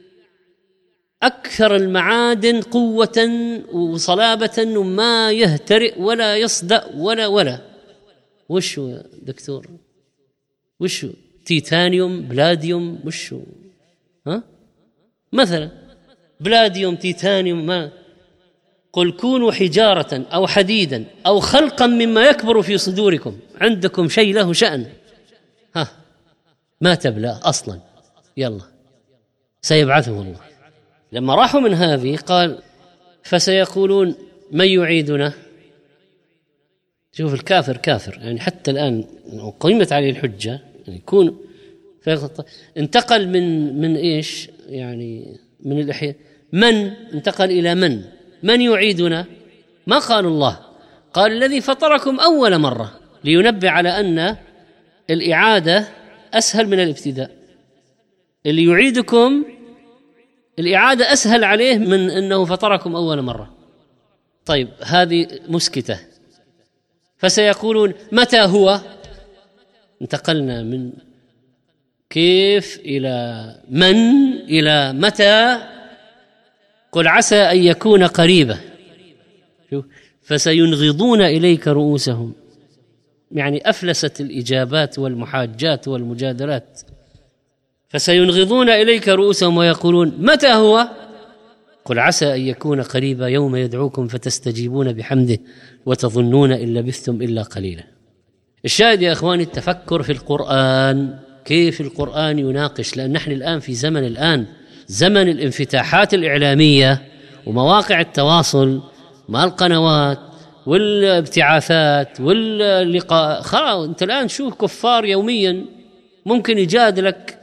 أكثر المعادن قوة وصلابة وما يهترئ ولا يصدأ ولا ولا وشو يا دكتور؟ وشو؟ تيتانيوم، بلاديوم، وشو؟ ها؟ مثلا بلاديوم، تيتانيوم، ما قل كونوا حجارة أو حديدا أو خلقا مما يكبر في صدوركم. عندكم شيء له شأن، ها ما تبلى أصلا، يلا سيبعثه الله. لما راحوا من هذه قال فسيقولون من يعيدنا. شوف الكافر كافر، يعني حتى الآن قيمت عليه الحجة يعني يكون انتقل من من إيش يعني من الإحياء، من انتقل إلى من من يعيدنا، ما قال الله، قال الذي فطركم أول مرة، لينبه على أن الإعادة أسهل من الابتداء. اللي يعيدكم الإعادة أسهل عليه من أنه فطركم أول مرة. طيب هذه مسكتة. فسيقولون متى هو، انتقلنا من كيف إلى من إلى متى. قل عسى أن يكون قريبا. فسينغضون إليك رؤوسهم، يعني أفلست الإجابات والمحاجات والمجادلات. فسينغضون إليك رؤوسهم ويقولون متى هو، قل عسى أن يكون قريبا يوم يدعوكم فتستجيبون بحمده وتظنون إن لبثتم إلا قليلا. الشاهد يا أخواني التفكر في القرآن، كيف القرآن يناقش، لأن نحن الآن في زمن الآن زمن الانفتاحات الإعلامية ومواقع التواصل مع القنوات والابتعاثات واللقاء. خلاص أنت الآن شوف كفار يوميا ممكن يجادلك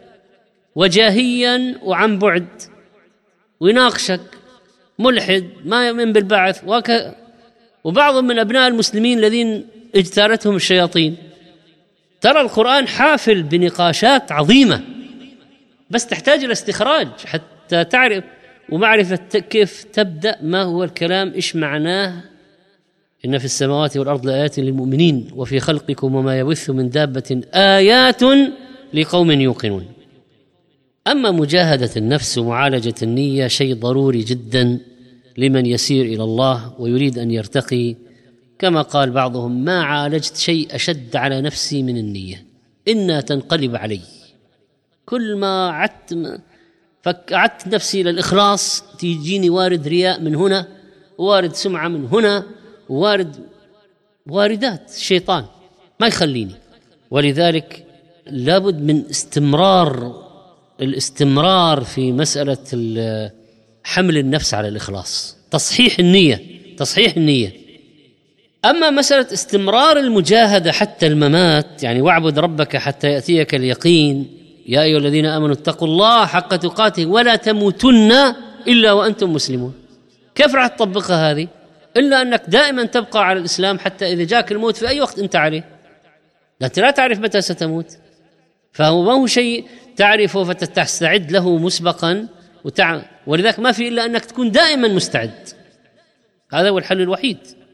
وجاهيا وعن بعد ويناقشك، ملحد ما يؤمن بالبعث وك... وبعضهم من أبناء المسلمين الذين اجتالتهم الشياطين. ترى القرآن حافل بنقاشات عظيمة، بس تحتاج إلى استخراج حتى تعرف ومعرفة كيف تبدأ، ما هو الكلام، إيش معناه. إن في السماوات والأرض لآيات للمؤمنين وفي خلقكم وما يبث من دابة آيات لقوم يوقنون. أما مجاهدة النفس ومعالجة النية شيء ضروري جدا لمن يسير إلى الله ويريد أن يرتقي. كما قال بعضهم ما عالجت شيء أشد على نفسي من النية، إنها تنقلب علي. كل ما عدت فقعدت نفسي للإخلاص تيجيني وارد رياء من هنا، وارد سمعة من هنا، وارد واردات الشيطان ما يخليني. ولذلك لابد من استمرار الاستمرار في مسألة حمل النفس على الإخلاص، تصحيح النية تصحيح النية. أما مسألة استمرار المجاهدة حتى الممات، يعني واعبد ربك حتى يأتيك اليقين، يا أيها الذين آمنوا اتقوا الله حق تقاته ولا تموتن إلا وأنتم مسلمون. كيف راح تطبقها هذه؟ إلا أنك دائما تبقى على الإسلام حتى إذا جاك الموت في أي وقت أنت عليه، أنت لا تعرف متى ستموت، فهو ما هو شيء تعرفه فتستعد له مسبقا وتع... ولذلك ما في إلا أنك تكون دائما مستعد. هذا هو الحل الوحيد.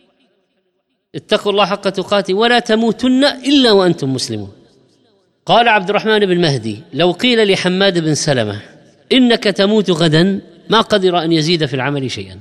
اتقوا الله حق تقاته ولا تموتن إلا وأنتم مسلمون. قال عبد الرحمن بن مهدي لو قيل لحماد بن سلمة إنك تموت غدا ما قدر أن يزيد في العمل شيئا.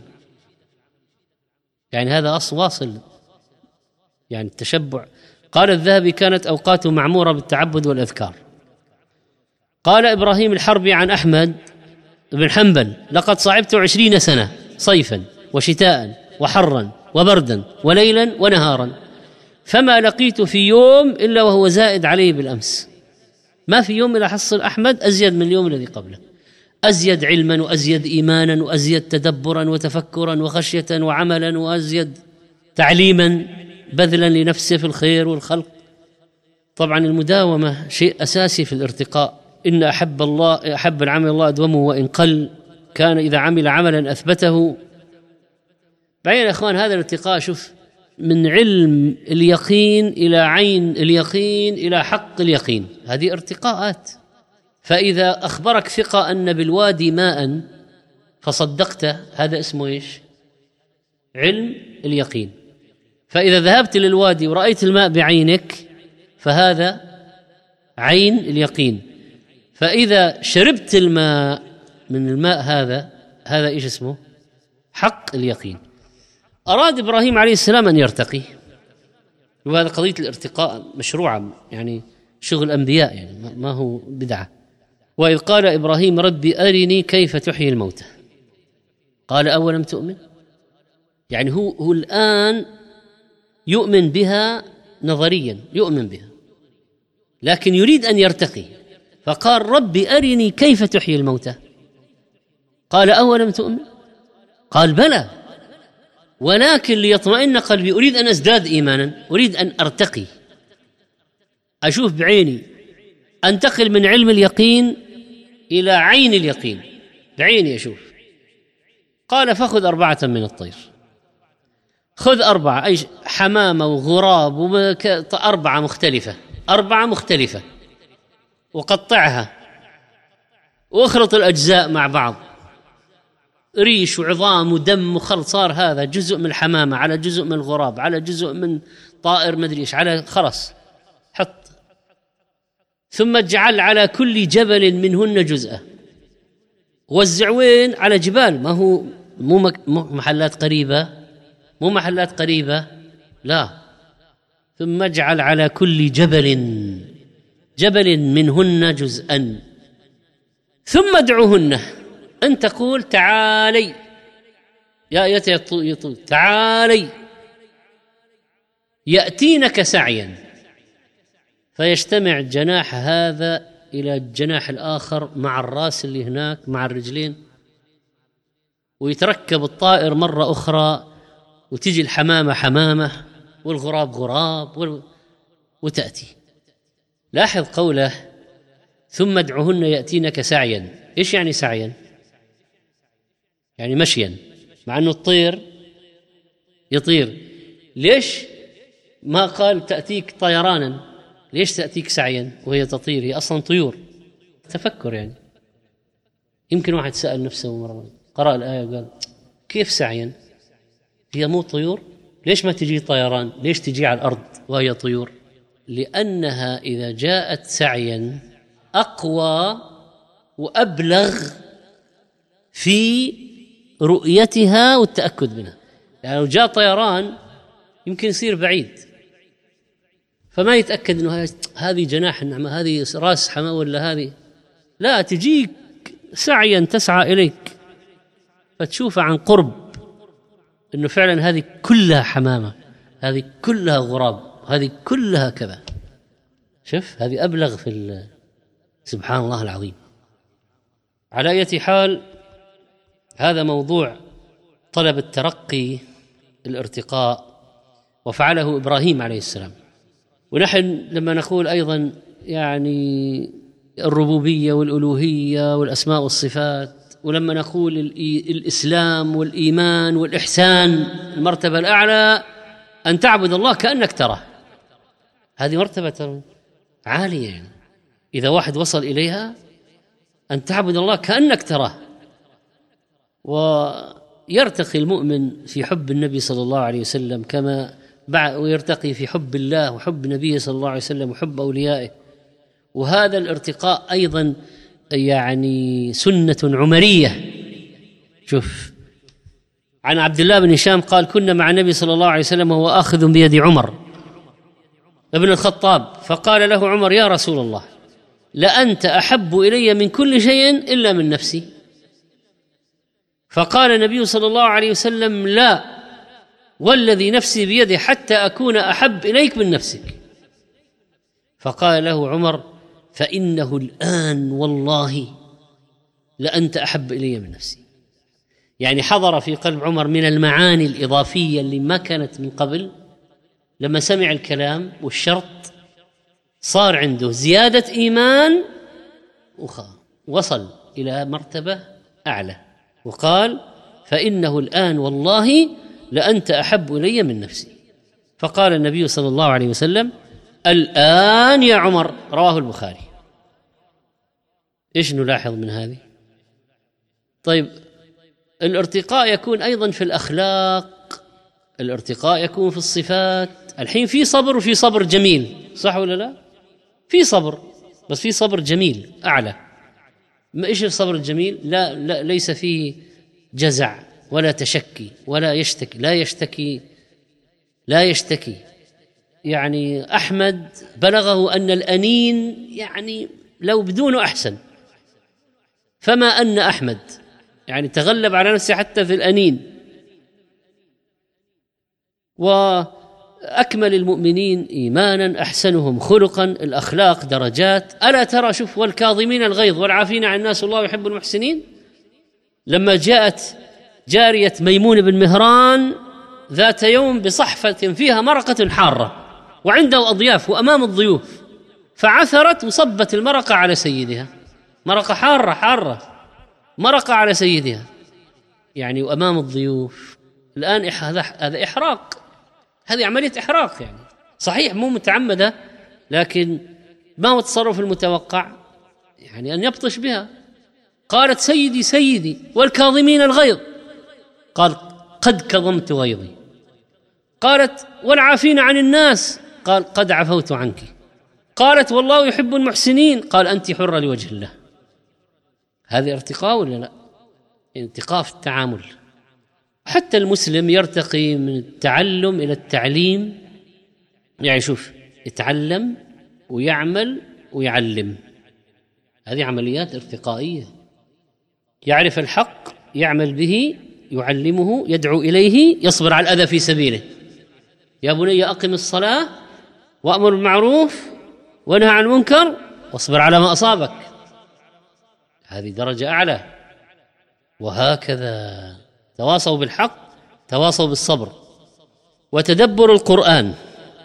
يعني هذا أصل واصل، يعني التشبع. قال الذهبي كانت أوقاته معمورة بالتعبد والأذكار. قال إبراهيم الحربي عن أحمد بن حنبل لقد صعبت عشرين سنة صيفا وشتاء وحرا وبردا وليلا ونهارا فما لقيت في يوم إلا وهو زائد عليه بالأمس. ما في يوم إلا حصل أحمد أزيد من اليوم الذي قبله، أزيد علما وأزيد إيمانا وأزيد تدبرا وتفكرا وخشية وعملا وأزيد تعليما بذلا لنفسه في الخير والخلق. طبعا المداومة شيء أساسي في الارتقاء. إن أحب الله أحب العمل الله أدومه وإن قل، كان إذا عمل عملا أثبته. بعدين يا إخوان هذا الارتقاء شوف من علم اليقين إلى عين اليقين إلى حق اليقين، هذه ارتقاءات. فإذا أخبرك ثقة أن بالوادي ماء فصدقته، هذا اسمه إيش؟ علم اليقين. فإذا ذهبت للوادي ورأيت الماء بعينك فهذا عين اليقين. فإذا شربت الماء من الماء هذا هذا إيش اسمه؟ حق اليقين. أراد إبراهيم عليه السلام أن يرتقي، وهذا قضية الارتقاء مشروعة، يعني شغل أنبياء، يعني ما هو بدعة. وإذ قال إبراهيم ربي أرني كيف تحيي الموتى قال أولم تؤمن، يعني هو, هو الآن يؤمن بها نظريا، يؤمن بها لكن يريد أن يرتقي، فقال ربي أرني كيف تحيي الموتى قال أولم تؤمن قال بلى ولكن ليطمئن قلبي، أريد أن أزداد إيمانا، أريد أن أرتقي، أشوف بعيني، أنتقل من علم اليقين إلى عين اليقين، بعيني أشوف. قال فخذ أربعة من الطير، خذ أربعة، أي حمامة وغراب وأربعة مختلفة، أربعة مختلفة، وقطعها واخلط الأجزاء مع بعض، ريش وعظام ودم وخلط، صار هذا جزء من الحمامة على جزء من الغراب على جزء من طائر مدري إيش على خلص حط. ثم اجعل على كل جبل منهن جزءا، وزع وين؟ على جبال، ما هو مو محلات قريبة، مو محلات قريبة لا. ثم اجعل على كل جبل جبل منهن جزءا ثم ادعوهن، أن تقول تعالي يا أيتها الطير تعالي يأتينك سعيا، فيجتمع جناح هذا إلى الجناح الآخر مع الرأس اللي هناك مع الرجلين، ويتركب الطائر مرة أخرى، وتجي الحمامة حمامة والغراب غراب وال... وتأتي. لاحظ قوله ثم ادعوهن يأتينك سعيا، إيش يعني سعيا؟ يعني مشيا، مع أنه الطير يطير، ليش ما قال تأتيك طيرانا؟ ليش تأتيك سعيا وهي تطير؟ هي أصلا طيور. تفكر يعني. يمكن واحد سأل نفسه مرة، قرأ الآية وقال كيف سعيا؟ هي مو طيور؟ ليش ما تجي طيران؟ ليش تجي على الأرض وهي طيور؟ لأنها إذا جاءت سعيا أقوى وأبلغ في رؤيتها والتأكد منها. يعني لو جاء طيران يمكن يصير بعيد فما يتأكد أنه هذه جناح النعمة، هذه رأس حمام ولا هذه، لا، تجيك سعيا تسعى إليك فتشوف عن قرب أنه فعلا هذه كلها حمامة، هذه كلها غراب، هذه كلها كذا. شوف هذه أبلغ في سبحان الله العظيم. على أي حال هذا موضوع طلب الترقي الارتقاء، وفعله إبراهيم عليه السلام. ونحن لما نقول أيضا يعني الربوبية والألوهية والأسماء والصفات، ولما نقول الإسلام والإيمان والإحسان، المرتبة الأعلى أن تعبد الله كأنك تراه، هذه مرتبة عالية. يعني إذا واحد وصل إليها أن تعبد الله كأنك تراه، ويرتقي المؤمن في حب النبي صلى الله عليه وسلم كما ويرتقي في حب الله وحب نبيه صلى الله عليه وسلم وحب أوليائه. وهذا الارتقاء أيضا يعني سنة عمرية. شوف عن عبد الله بن هشام قال كنا مع النبي صلى الله عليه وسلم وهو آخذ بيد عمر ابن الخطاب، فقال له عمر يا رسول الله لأنت أحب إلي من كل شيء إلا من نفسي. فقال النبي صلى الله عليه وسلم لا والذي نفسي بيده حتى أكون أحب إليك من نفسك. فقال له عمر فإنه الآن والله لأنت أحب إلي من نفسي. يعني حضر في قلب عمر من المعاني الإضافية اللي ما كانت من قبل، لما سمع الكلام والشرط صار عنده زيادة إيمان وصل إلى مرتبة أعلى، وقال فإنه الآن والله لأنت أحب إلي من نفسي. فقال النبي صلى الله عليه وسلم: الآن يا عمر. رواه البخاري. إيش نلاحظ من هذه؟ طيب، الارتقاء يكون أيضا في الأخلاق، الارتقاء يكون في الصفات. الحين في صبر وفي صبر جميل، صح ولا لا؟ في صبر، بس في صبر جميل أعلى. ما إيش الصبر الجميل؟ لا, لا ليس فيه جزع ولا تشكي ولا يشتكي، لا يشتكي لا يشتكي يعني أحمد بلغه أن الأنين يعني لو بدونه أحسن، فما أن أحمد يعني تغلب على نفسه حتى في الأنين. وأكمل المؤمنين إيمانا أحسنهم خلقا. الأخلاق درجات. ألا ترى، شوف، والكاظمين الغيظ والعافين عن الناس والله يحب المحسنين. لما جاءت جارية ميمون بن مهران ذات يوم بصحفة فيها مرقة حارة وعنده أضياف وأمام الضيوف، فعثرت وصبت المرقة على سيدها، مرقة حارة حارة مرقة على سيدها يعني وأمام الضيوف. الآن هذا هذا إحراق، هذه عملية إحراق يعني، صحيح مو متعمدة، لكن ما هو التصرف المتوقع؟ يعني أن يبطش بها. قالت: سيدي سيدي والكاظمين الغيظ. قال: قد كظمت غيظي. قالت: والعافين عن الناس. قال: قد عفوت عنك. قالت: والله يحب المحسنين. قال: أنت حرة لوجه الله. هذا ارتقاء ولا لا؟ ارتقاء في التعامل. حتى المسلم يرتقي من التعلم إلى التعليم، يعني شوف، يتعلم ويعمل ويعلم، هذه عمليات ارتقائية. يعرف الحق يعمل به، يعلمه، يدعو إليه، يصبر على الأذى في سبيله. يا بني أقم الصلاة وأمر بالمعروف وانهى عن المنكر واصبر على ما أصابك، هذه درجة أعلى. وهكذا تواصوا بالحق، تواصوا بالصبر. وتدبر القرآن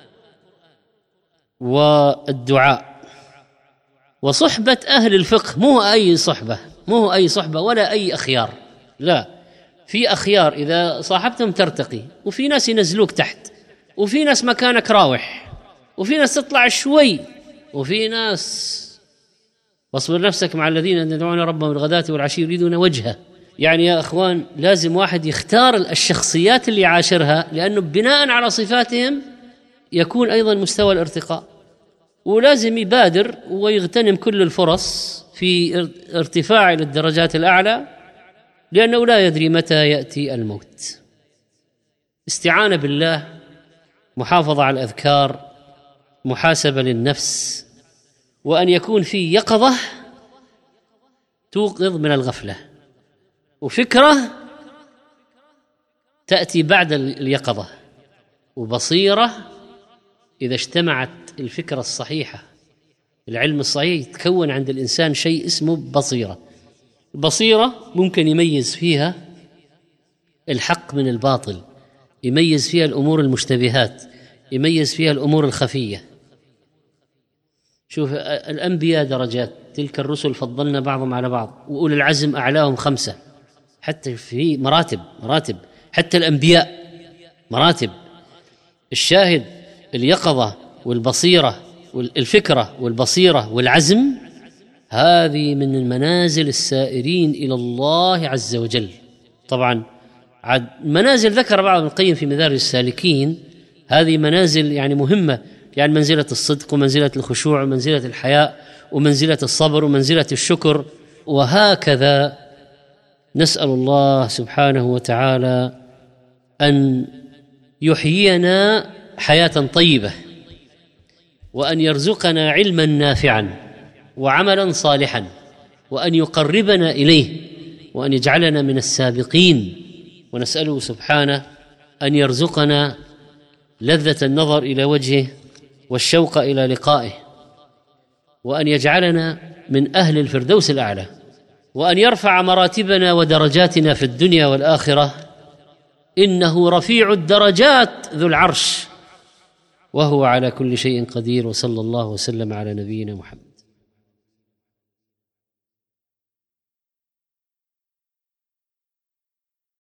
والدعاء وصحبة أهل الفقه، مو أي صحبة، مو أي صحبة ولا أي أخيار، لا، في أخيار إذا صاحبتهم ترتقي، وفي ناس ينزلوك تحت، وفي ناس مكانك راوح، وفي ناس تطلع شوي، وفي ناس واصبر نفسك مع الذين يدعون ربهم بالغداة والعشي يريدون وجهه. يعني يا أخوان لازم واحد يختار الشخصيات اللي يعاشرها، لأنه بناء على صفاتهم يكون أيضا مستوى الارتقاء. ولازم يبادر ويغتنم كل الفرص في ارتفاع إلى الدرجات الأعلى، لأنه لا يدري متى يأتي الموت. استعانة بالله، محافظة على الأذكار، محاسبة للنفس، وأن يكون في يقظة توقظ من الغفلة، وفكرة تأتي بعد اليقظة، وبصيرة إذا اجتمعت الفكرة الصحيحة، العلم الصحيح، يتكون عند الإنسان شيء اسمه بصيرة. البصيرة ممكن يميز فيها الحق من الباطل، يميز فيها الأمور المشتبهات، يميز فيها الأمور الخفية. شوف، الأنبياء درجات، تلك الرسل فضلنا بعضهم على بعض، وأولي العزم أعلاهم خمسة، حتى في مراتب مراتب حتى الأنبياء مراتب. الشاهد اليقظة والبصيرة والفكرة والبصيرة والعزم، هذه من المنازل السائرين إلى الله عز وجل. طبعا عاد منازل ذكر بعض ابن القيم في مدارج السالكين، هذه منازل يعني مهمة، يعني منزلة الصدق ومنزلة الخشوع ومنزلة الحياء ومنزلة الصبر ومنزلة الشكر، وهكذا. نسأل الله سبحانه وتعالى أن يحيينا حياة طيبة، وأن يرزقنا علما نافعا وعملا صالحا، وأن يقربنا إليه، وأن يجعلنا من السابقين. ونسأله سبحانه أن يرزقنا لذة النظر إلى وجهه والشوق إلى لقائه، وأن يجعلنا من أهل الفردوس الأعلى، وأن يرفع مراتبنا ودرجاتنا في الدنيا والآخرة، إنه رفيع الدرجات ذو العرش، وهو على كل شيء قدير. وصلى الله وسلم على نبينا محمد.